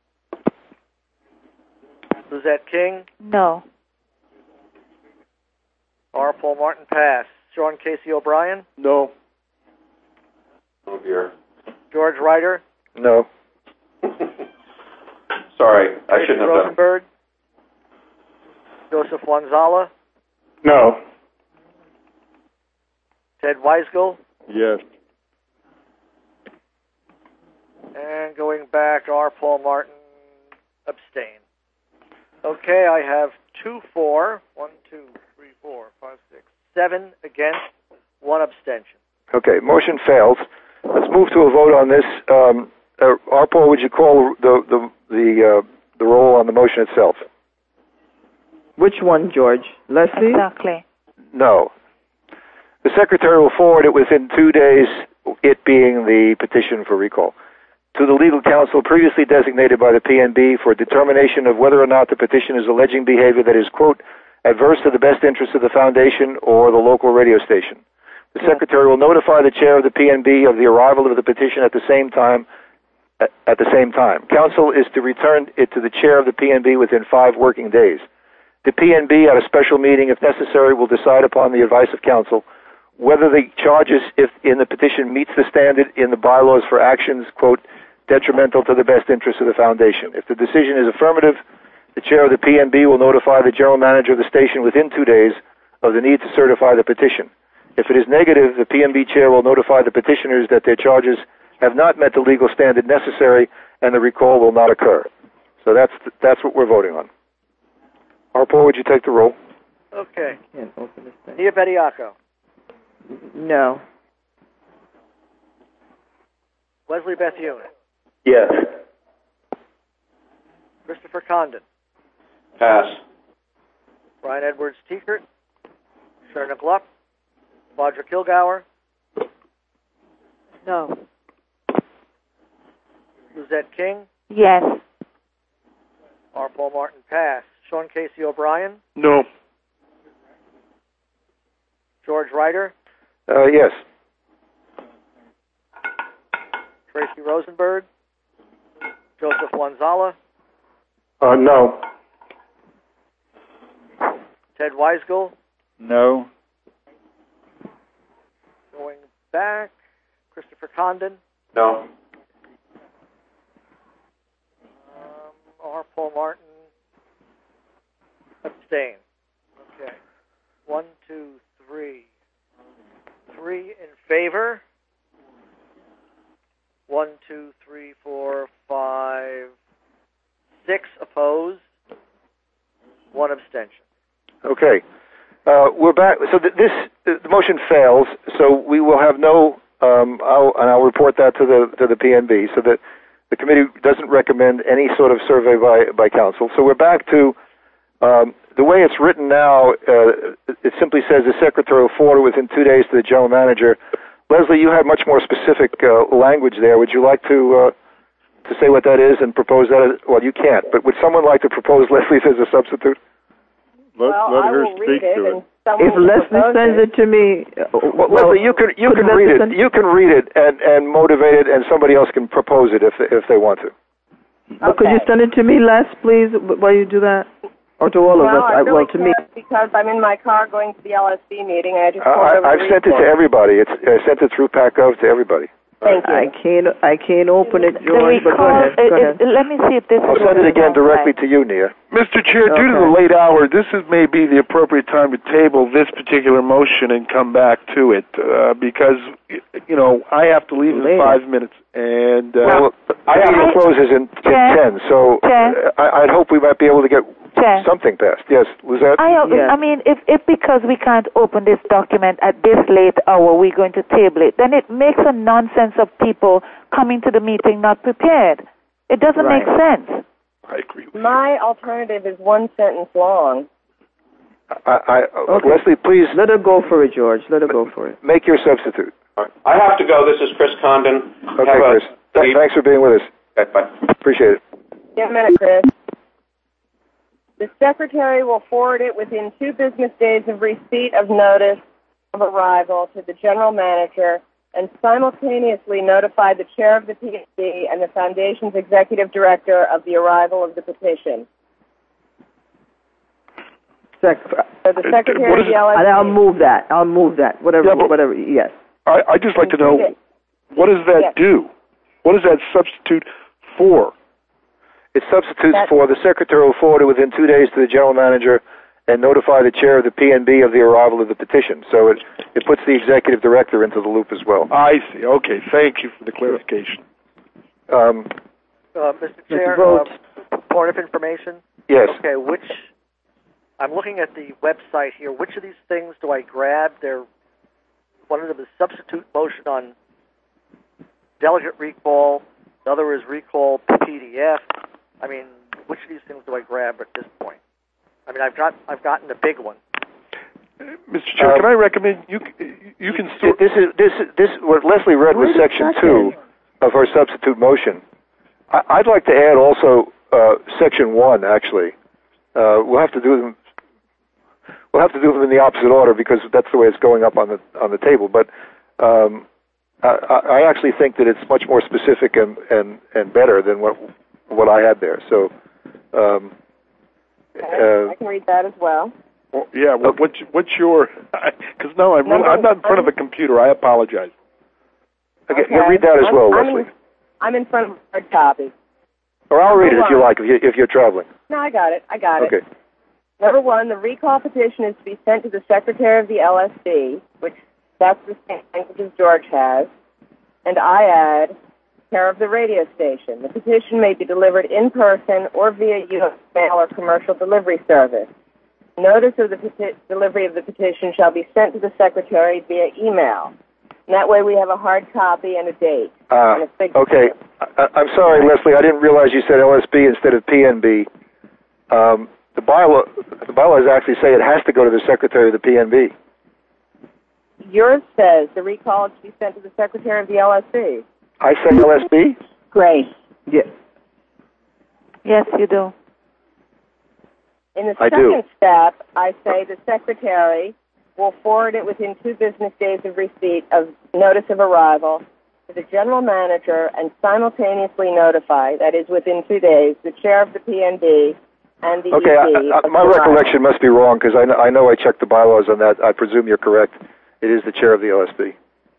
Speaker 5: Lizette King?
Speaker 2: No.
Speaker 5: R. Paul Martin pass. Sean Casey O'Brien?
Speaker 3: No.
Speaker 11: Oh dear.
Speaker 5: George Ryder?
Speaker 1: No.
Speaker 11: Sorry, I
Speaker 5: Tracy
Speaker 11: shouldn't have done.
Speaker 5: Rosenberg? Joseph Wanzala?
Speaker 8: No.
Speaker 5: Ted Weisgel?
Speaker 6: Yes.
Speaker 5: And going back, R. Paul Martin abstain. Okay, I have 2 for, 1, 2, 3, 4, 5, 6, 7 against, 1 abstention.
Speaker 1: Okay, motion fails. Let's move to a vote on this. Arpaul, would you call the roll on the motion itself?
Speaker 4: Which one, George? Leslie?
Speaker 2: Exactly.
Speaker 1: No. The Secretary will forward it within 2 days, it being the petition for recall, to the legal counsel previously designated by the PNB for determination of whether or not the petition is alleging behavior that is, quote, adverse to the best interests of the foundation or the local radio station. The Secretary will notify the chair of the PNB of the arrival of the petition at the same time. Counsel is to return it to the chair of the PNB within 5 working days. The PNB, at a special meeting, if necessary, will decide upon the advice of counsel whether the charges if in the petition meets the standard in the bylaws for actions, quote, detrimental to the best interests of the foundation. If the decision is affirmative, the chair of the PNB will notify the general manager of the station within 2 days of the need to certify the petition. If it is negative, the PNB chair will notify the petitioners that their charges have not met the legal standard necessary and the recall will not occur. So that's what we're voting on. Harpo, would you take the roll?
Speaker 5: Okay.
Speaker 4: Can't open this thing.
Speaker 5: Nia Bediaco.
Speaker 4: No.
Speaker 5: Wesley Bethune.
Speaker 11: Yes.
Speaker 5: Christopher Condon.
Speaker 11: Pass.
Speaker 5: Brian Edwards Tiekert. Sherna Gluck. Roger Kilgour.
Speaker 10: No.
Speaker 5: Lizette King.
Speaker 2: Yes.
Speaker 5: R. Paul Martin pass. Sean Casey O'Brien.
Speaker 3: No.
Speaker 5: George Ryder.
Speaker 1: Yes.
Speaker 5: Tracy Rosenberg. Joseph Wanzala.
Speaker 8: No.
Speaker 5: Ted Weisgel.
Speaker 6: No.
Speaker 5: Going back, Christopher Condon.
Speaker 11: No.
Speaker 5: R. Paul Martin. Abstain. Okay. 1, 2, 3. 3 in favor. 1, 2, 3, 4, 5, 6 opposed. 1 abstention.
Speaker 1: Okay. We're back. So the motion fails. So we will have no. I'll report that to the PNB. So that the committee doesn't recommend any sort of survey by council. So we're back to the way it's written now. It simply says the secretary will forward within 2 days to the general manager. Leslie, you had much more specific language there. Would you like to say what that is and propose that? Well, you can't. But would someone like to propose Leslie as a substitute?
Speaker 6: Let her speak to it.
Speaker 4: If Leslie sends it to me,
Speaker 1: Leslie, you can read it. You can read it and motivate it, and somebody else can propose it if they want to.
Speaker 4: Well, could you send it to me, Les, please, while you do that, or to all of us?
Speaker 7: I really
Speaker 4: to me.
Speaker 7: because I'm in my car going to the LSB meeting, and I just
Speaker 1: I've sent it to everybody. I sent it through PACGov to everybody.
Speaker 7: Thank you.
Speaker 4: I can't open it, George, but go ahead.
Speaker 2: Let me see if this
Speaker 1: I'll send it again directly to you, Nia.
Speaker 3: Mr. Chair, due to the late hour, this may be the appropriate time to table this particular motion and come back to it because, I have to leave in 5 minutes. And
Speaker 1: I think it closes in 10, so I'd hope we might be able to get something passed. Yes, Lizette?
Speaker 2: I mean, if because we can't open this document at this late hour, we're going to table it, then it makes a nonsense of people coming to the meeting not prepared. It doesn't make sense.
Speaker 3: I agree with
Speaker 7: My alternative is 1 sentence long.
Speaker 4: Okay.
Speaker 1: Leslie, please.
Speaker 4: Let her go for it, George. Let her go for it.
Speaker 1: Make your substitute.
Speaker 9: I have to go. This is Chris Condon.
Speaker 1: Okay, Chris. Thanks for being with us.
Speaker 9: Okay, bye.
Speaker 1: Appreciate it.
Speaker 7: Give a minute, Chris. The Secretary will forward it within 2 business days of receipt of notice of arrival to the General Manager and simultaneously notify the Chair of the PNB and the Foundation's Executive Director of the arrival of the petition. So the Secretary of the LSD...
Speaker 4: And I'll move that. Whatever, yes.
Speaker 3: I'd just like to know, what does that do? What does that substitute for?
Speaker 1: It substitutes for the Secretary will forward it within 2 days to the General Manager and notify the Chair of the PNB of the arrival of the petition. So it puts the Executive Director into the loop as well.
Speaker 3: I see. Okay, thank you for the clarification.
Speaker 5: Mr. Chair, point of information?
Speaker 1: Yes.
Speaker 5: Okay, I'm looking at the website here. Which of these things do I grab? One of them is substitute motion on delegate recall. The other is recall PDF. I mean, which of these things do I grab at this point? I mean, I've gotten the big one.
Speaker 3: Mr. Chair, can I recommend you can sort...
Speaker 1: This what Leslie read was Section 2 of her substitute motion. I'd like to add also Section 1. Actually, we'll have to do them. We'll have to do them in the opposite order because that's the way it's going up on the table. But I actually think that it's much more specific and better than what I had there. So.
Speaker 7: I can read that as well.
Speaker 3: Yeah, what's your... Because no, I'm not in front of a computer. I apologize.
Speaker 1: Okay, you read that as well, Leslie.
Speaker 7: I'm in front of a hard copy.
Speaker 1: Or I'll read it if you like, if you're traveling.
Speaker 7: No, I got it.
Speaker 1: Okay.
Speaker 7: Number 1, the recall petition is to be sent to the Secretary of the LSD, which that's the same language as George has, and I add care of the radio station. The petition may be delivered in person or via U.S. mail or commercial delivery service. Notice of the delivery of the petition shall be sent to the Secretary via email. And that way we have a hard copy and a date. And a signature.
Speaker 1: Okay. I'm sorry, Leslie. I didn't realize you said LSB instead of PNB. The bylaws actually say it has to go to the Secretary of the PNB.
Speaker 7: Yours says the recall is to be sent to the Secretary of the LSB.
Speaker 1: I say LSB?
Speaker 7: Great.
Speaker 4: Yes.
Speaker 2: Yes, you do.
Speaker 7: In the second step, I say the Secretary will forward it within 2 business days of receipt of notice of arrival to the General Manager and simultaneously notify, that is within 2 days, the Chair of the PNB and the ED.
Speaker 1: My recollection must be wrong because I know I checked the bylaws on that. I presume you're correct. It is the Chair of the LSB.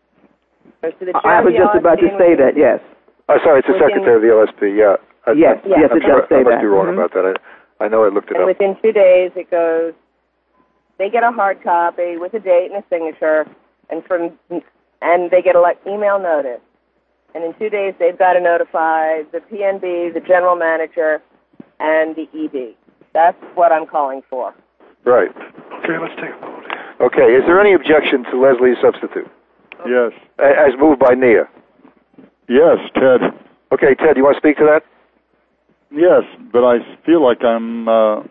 Speaker 4: I was just about to say that, yes.
Speaker 1: Oh, sorry, it's the Secretary of the LSB, yeah.
Speaker 4: Yes, it does say that.
Speaker 1: I must be wrong about that. I know I looked it up.
Speaker 7: Within 2 days, it goes, they get a hard copy with a date and a signature, and they get an email notice. And in 2 days, they've got to notify the PNB, the General Manager, and the ED. That's what I'm calling for.
Speaker 1: Right.
Speaker 3: Okay, let's take a vote.
Speaker 1: Okay, is there any objection to Leslie's substitute?
Speaker 6: Yes.
Speaker 1: As moved by Nia.
Speaker 6: Yes, Ted.
Speaker 1: Okay, Ted, do you want to speak to that?
Speaker 6: Yes, but I feel like I'm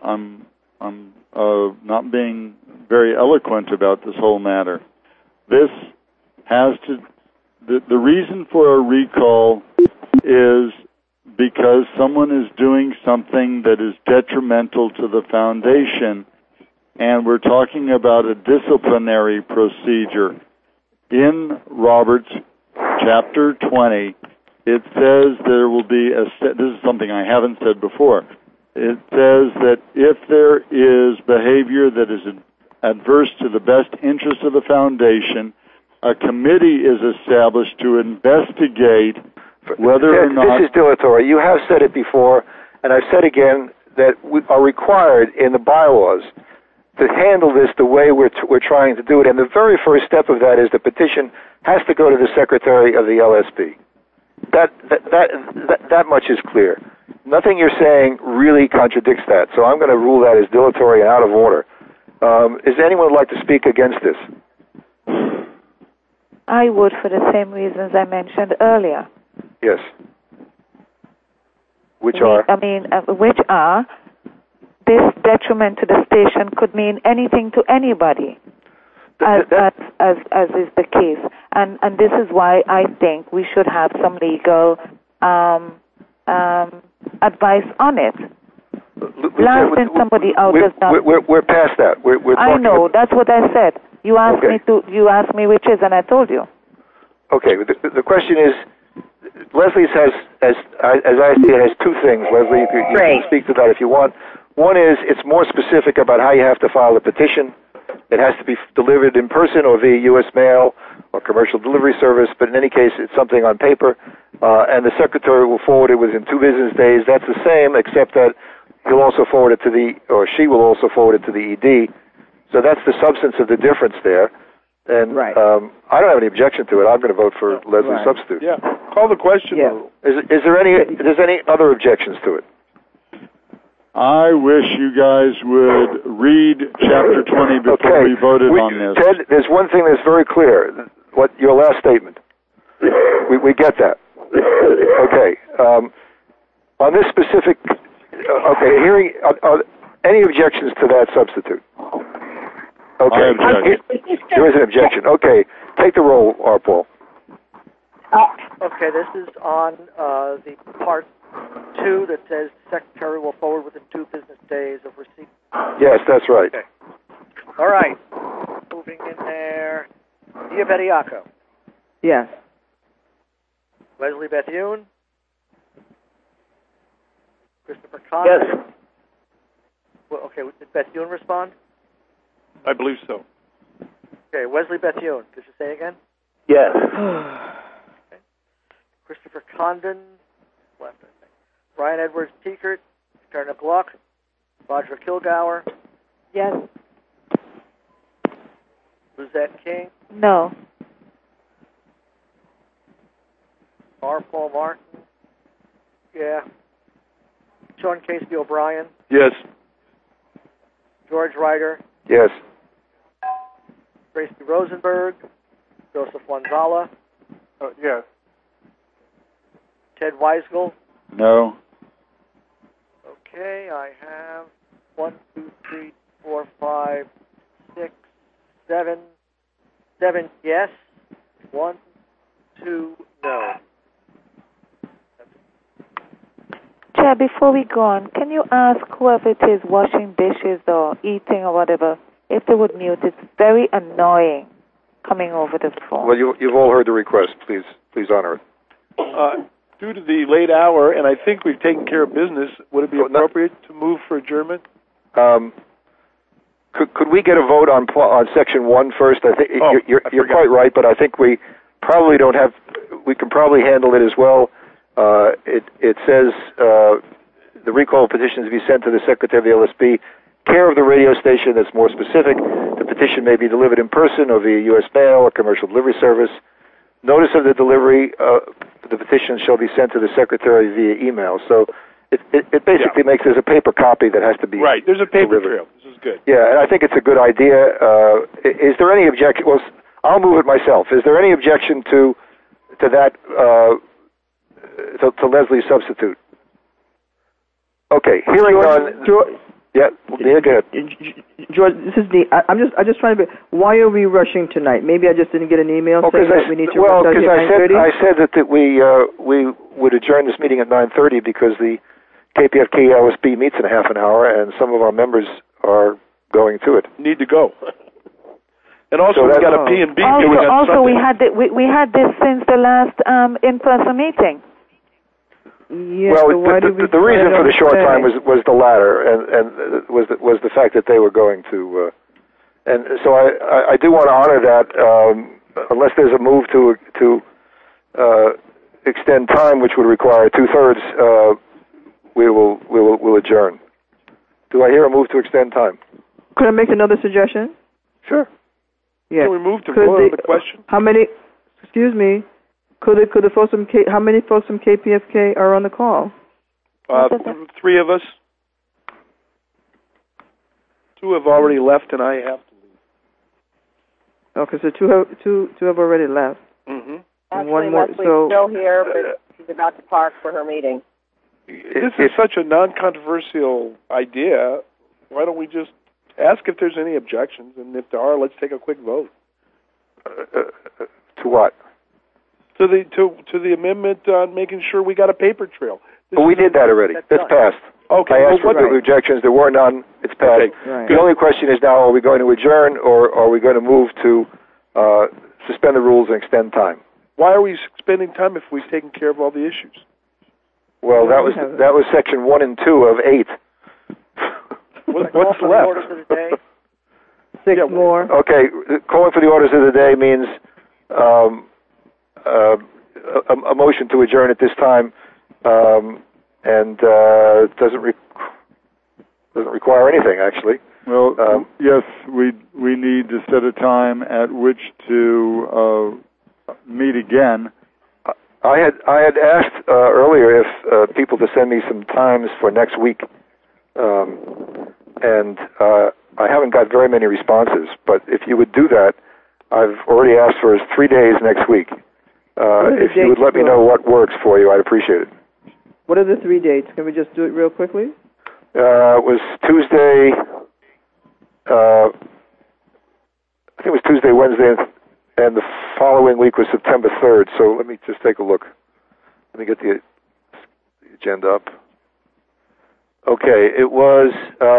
Speaker 6: not being very eloquent about this whole matter. This has to... The reason for a recall is because someone is doing something that is detrimental to the foundation, and we're talking about a disciplinary procedure. In Roberts, Chapter 20, it says there will be this is something I haven't said before. It says that if there is behavior that is adverse to the best interest of the foundation, a committee is established to investigate whether or not...
Speaker 1: This is dilatory. You have said it before, and I've said again that we are required in the bylaws to handle this the way we're trying to do it. And the very first step of that is the petition has to go to the Secretary of the LSB. That much is clear. Nothing you're saying really contradicts that. So I'm going to rule that as dilatory and out of order. Is anyone like to speak against this?
Speaker 2: I would, for the same reasons I mentioned earlier.
Speaker 1: Yes. Which are?
Speaker 2: Which are this detriment to the station could mean anything to anybody, as is the case. And this is why I think we should have some legal advice on it. Blasting somebody out does not.
Speaker 1: We're past that. We're
Speaker 2: I know. That's what I said. You asked me to. You asked me which is, and I told you.
Speaker 1: Okay. The question is, Leslie's has, as I see it, has two things. Leslie, you can speak to that if you want. One is it's more specific about how you have to file a petition. It has to be delivered in person or via U.S. mail or commercial delivery service, but in any case, it's something on paper, and the secretary will forward it within 2 business days. That's the same, except that he'll also forward it to she will also forward it to the ED. So that's the substance of the difference there. And I don't have any objection to it. I'm going to vote for Leslie's substitute.
Speaker 3: Yeah, call the question.
Speaker 1: Yeah. Is there any other objections to it?
Speaker 6: I wish you guys would read Chapter 20 before we voted on this.
Speaker 1: Ted, there's one thing that's very clear. What your last statement. We get that. Okay. On this specific. Okay. Hearing. Any objections to that substitute? Okay. There is an objection. Okay. Take the roll, Paul.
Speaker 5: Okay. This is on the part 2 that says the secretary will forward within 2 business days of receipt.
Speaker 1: Yes, that's right.
Speaker 5: Okay. All right. Moving in there. Dia Bediaco.
Speaker 4: Yes.
Speaker 5: Leslie Bethune. Christopher Condon.
Speaker 11: Yes.
Speaker 5: Well, okay, did Bethune respond?
Speaker 3: I believe so.
Speaker 5: Okay, Wesley Bethune. Could you say again?
Speaker 11: Yes.
Speaker 5: Okay. Christopher Condon. Left, I think. Brian Edwards Teekert. Turner Gluck. Roger Kilgour.
Speaker 10: Yes.
Speaker 5: Lizette King.
Speaker 2: No.
Speaker 5: R. Paul Martin. Yeah. Sean Casey O'Brien.
Speaker 3: Yes.
Speaker 5: George Ryder.
Speaker 1: Yes.
Speaker 5: Tracy Rosenberg. Joseph Wanzala.
Speaker 8: Yes.
Speaker 5: Ted Weisgel.
Speaker 6: No.
Speaker 5: Okay, I have 1, 2, 3, 4, 5, 6, 7. 7 yes. 1, 2 no.
Speaker 2: Chair, before we go on, can you ask whoever it is washing dishes or eating or whatever, if they would mute? It's very annoying coming over the phone.
Speaker 1: Well, you've all heard the request. Please honor it.
Speaker 3: Due to the late hour, and I think we've taken care of business, would it be appropriate to move for adjournment?
Speaker 1: Could we get a vote on Section 1 first? I think you're quite right, but I think we probably don't have. We can probably handle it as well. It says the recall petition to be sent to the Secretary of the LSB, care of the radio station. That's more specific. The petition may be delivered in person or via U.S. mail or commercial delivery service. Notice of the delivery, the petition shall be sent to the Secretary via email. So it basically makes there's a paper copy that has to be
Speaker 3: right. There's a paper
Speaker 1: delivered.
Speaker 3: trail. This is good.
Speaker 1: Yeah, and I think it's a good idea. Is there any objection? Well, I'll move it myself. Is there any objection to that? To Leslie's substitute. Okay, hearing on.
Speaker 4: George,
Speaker 1: yeah, go ahead.
Speaker 4: George, this is Dee. I'm just trying to. Why are we rushing tonight? Maybe I just didn't get an email saying that we need to.
Speaker 1: Well, because I said that we would adjourn this meeting at 9:30 because the KPFK LSB meets in half an hour, and some of our members are going to it.
Speaker 3: Need to go. And also, we got a P&B.
Speaker 2: Also, we had this since the last in-person meeting.
Speaker 4: Yeah,
Speaker 1: well,
Speaker 4: so
Speaker 1: the reason for the short time was the latter, and was the fact that they were going to, and so I do want to honor that. Unless there's a move to extend time, which would require 2/3, we'll adjourn. Do I hear a move to extend time?
Speaker 4: Could I make another suggestion?
Speaker 1: Sure.
Speaker 4: Yeah.
Speaker 3: Can we move to vote on the question?
Speaker 4: How many? Excuse me. Could the folks from how many folks from KPFK are on the call?
Speaker 3: 3 of us. 2 have already left, and I have to leave.
Speaker 4: Okay, so two have already left.
Speaker 3: Mm-hmm.
Speaker 7: Actually,
Speaker 4: one more.
Speaker 7: Leslie's still here, but she's about to park for her meeting.
Speaker 3: This is such a non-controversial idea. Why don't we just ask if there's any objections, and if there are, let's take a quick vote.
Speaker 1: To what?
Speaker 3: To the amendment on making sure we got a paper trail.
Speaker 1: Well, we did that already. That's passed.
Speaker 3: Okay.
Speaker 1: I asked for objections. There were none. It's passed.
Speaker 3: Okay. Right.
Speaker 1: The only question is now, are we going to adjourn or are we going to move to suspend the rules and extend time?
Speaker 3: Why are we spending time if we've taken care of all the issues?
Speaker 1: Well, that was section 1 and 2 of 8.
Speaker 3: What's left?
Speaker 5: Orders of the day.
Speaker 4: 6 more.
Speaker 1: Okay, calling for the orders of the day means a motion to adjourn at this time, and doesn't require anything actually.
Speaker 6: Well, yes, we need to set a time at which to meet again.
Speaker 1: I had asked earlier if people to send me some times for next week, and I haven't got very many responses. But if you would do that, I've already asked for 3 days next week. If you would let me know what works for you, I'd appreciate it.
Speaker 4: What are the 3 dates? Can we just do it real quickly?
Speaker 1: It was Tuesday. I think it was Tuesday, Wednesday, and the following week was September 3rd. So let me just take a look. Let me get the agenda up. Okay, it was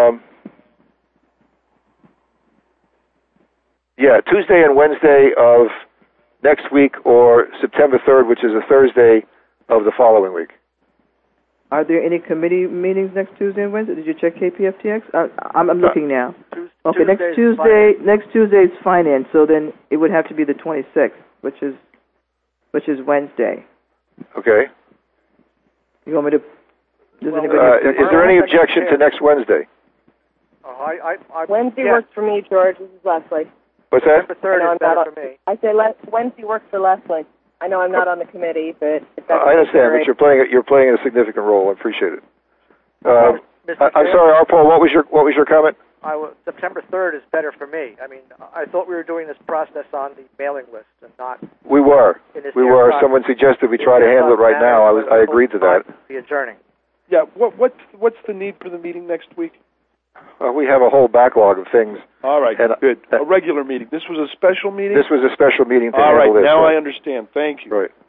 Speaker 1: Tuesday and Wednesday of next week, or September 3rd, which is a Thursday of the following week.
Speaker 4: Are there any committee meetings next Tuesday and Wednesday? Did you check KPFTX? I'm looking now. Okay, next Tuesday is finance, so then it would have to be the 26th, which is Wednesday.
Speaker 1: Okay.
Speaker 4: You want me to?
Speaker 1: Is there any objection to next Wednesday?
Speaker 7: Wednesday works for me, George. This is Leslie.
Speaker 1: What's that?
Speaker 5: The 3rd is better for me.
Speaker 7: I say Wednesday works for Leslie. I know I'm not on the committee, but if that's
Speaker 1: I understand, but you're playing a significant role. I appreciate it. I'm sorry, Arpaul. What was your comment?
Speaker 5: September 3rd is better for me. I mean, I thought we were doing this process on the mailing list and not.
Speaker 1: We were. Someone suggested we try to handle it right now. I agreed to that.
Speaker 5: The adjourning.
Speaker 3: Yeah. What's the need for the meeting next week?
Speaker 1: We have a whole backlog of things.
Speaker 3: All right, good. A regular meeting. This was a special meeting?
Speaker 1: This was a special meeting to
Speaker 3: handle
Speaker 1: this.
Speaker 3: All right, now I understand. Thank you.
Speaker 1: Right.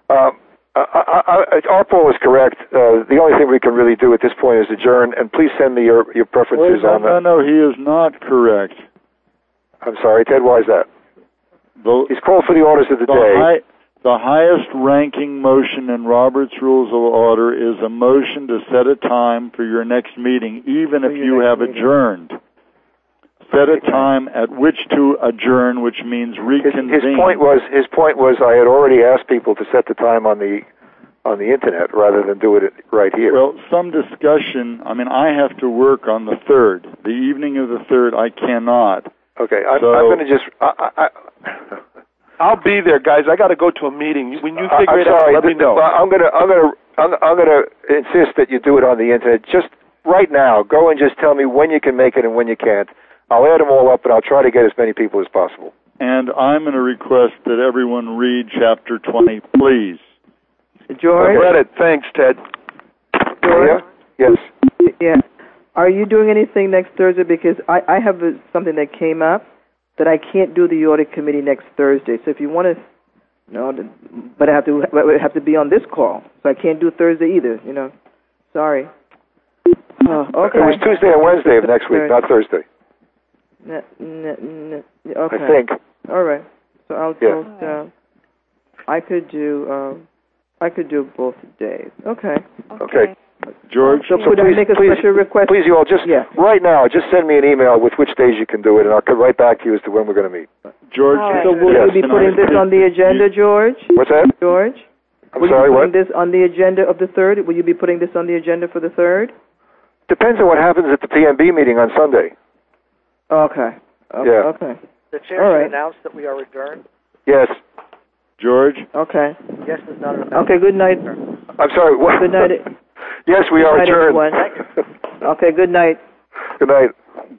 Speaker 1: Arpaul is correct. The only thing we can really do at this point is adjourn, and please send me your preferences on that.
Speaker 6: No, he is not correct.
Speaker 1: I'm sorry, Ted, why is that? He's called for the orders of the day.
Speaker 6: The highest ranking motion in Robert's Rules of Order is a motion to set a time for your next meeting, even if you have adjourned. Set a time at which to adjourn, which means reconvene.
Speaker 1: His point was I had already asked people to set the time on the internet rather than do it right here.
Speaker 6: Well, some discussion. I mean, I have to work on the 3rd. The evening of the 3rd, I cannot.
Speaker 1: Okay, I'm going to just.
Speaker 3: I'll be there, guys. I got to go to a meeting. When you figure it out, let me know.
Speaker 1: I'm gonna insist that you do it on the internet. Just right now, go and just tell me when you can make it and when you can't. I'll add them all up, and I'll try to get as many people as possible.
Speaker 6: And I'm going to request that everyone read Chapter 20, please.
Speaker 4: George?
Speaker 3: I read it. Thanks, Ted.
Speaker 4: George?
Speaker 1: Yes.
Speaker 4: Yeah. Are you doing anything next Thursday? Because I have something that came up that I can't do the audit committee next Thursday. So if you want to, but I have to be on this call, so I can't do Thursday either. Sorry. Okay.
Speaker 1: It was Tuesday and Wednesday of next week, not Thursday.
Speaker 4: Okay.
Speaker 1: I think.
Speaker 4: All right. So I'll post. I could do both days. Okay.
Speaker 1: Okay.
Speaker 6: George,
Speaker 4: so could I make a special request?
Speaker 1: Please, you all right now, just send me an email with which days you can do it, and I'll come right back to you as to when we're going to meet.
Speaker 6: George,
Speaker 4: so will you be putting this on the agenda, George?
Speaker 1: What's that?
Speaker 4: George?
Speaker 1: I'm sorry,
Speaker 4: what? Will you be putting this on the agenda of the 3rd? Will you be putting this on the agenda for the 3rd?
Speaker 1: Depends on what happens at the PMB meeting on Sunday.
Speaker 4: Okay.
Speaker 1: Yeah.
Speaker 4: Okay.
Speaker 5: The chair should announce that we are adjourned.
Speaker 1: Yes.
Speaker 6: George?
Speaker 4: Okay.
Speaker 5: Yes, there's not an
Speaker 4: Okay, good night.
Speaker 1: I'm sorry, what?
Speaker 4: Good night.
Speaker 1: Yes, we are adjourned.
Speaker 4: Okay, good night.
Speaker 1: Good night.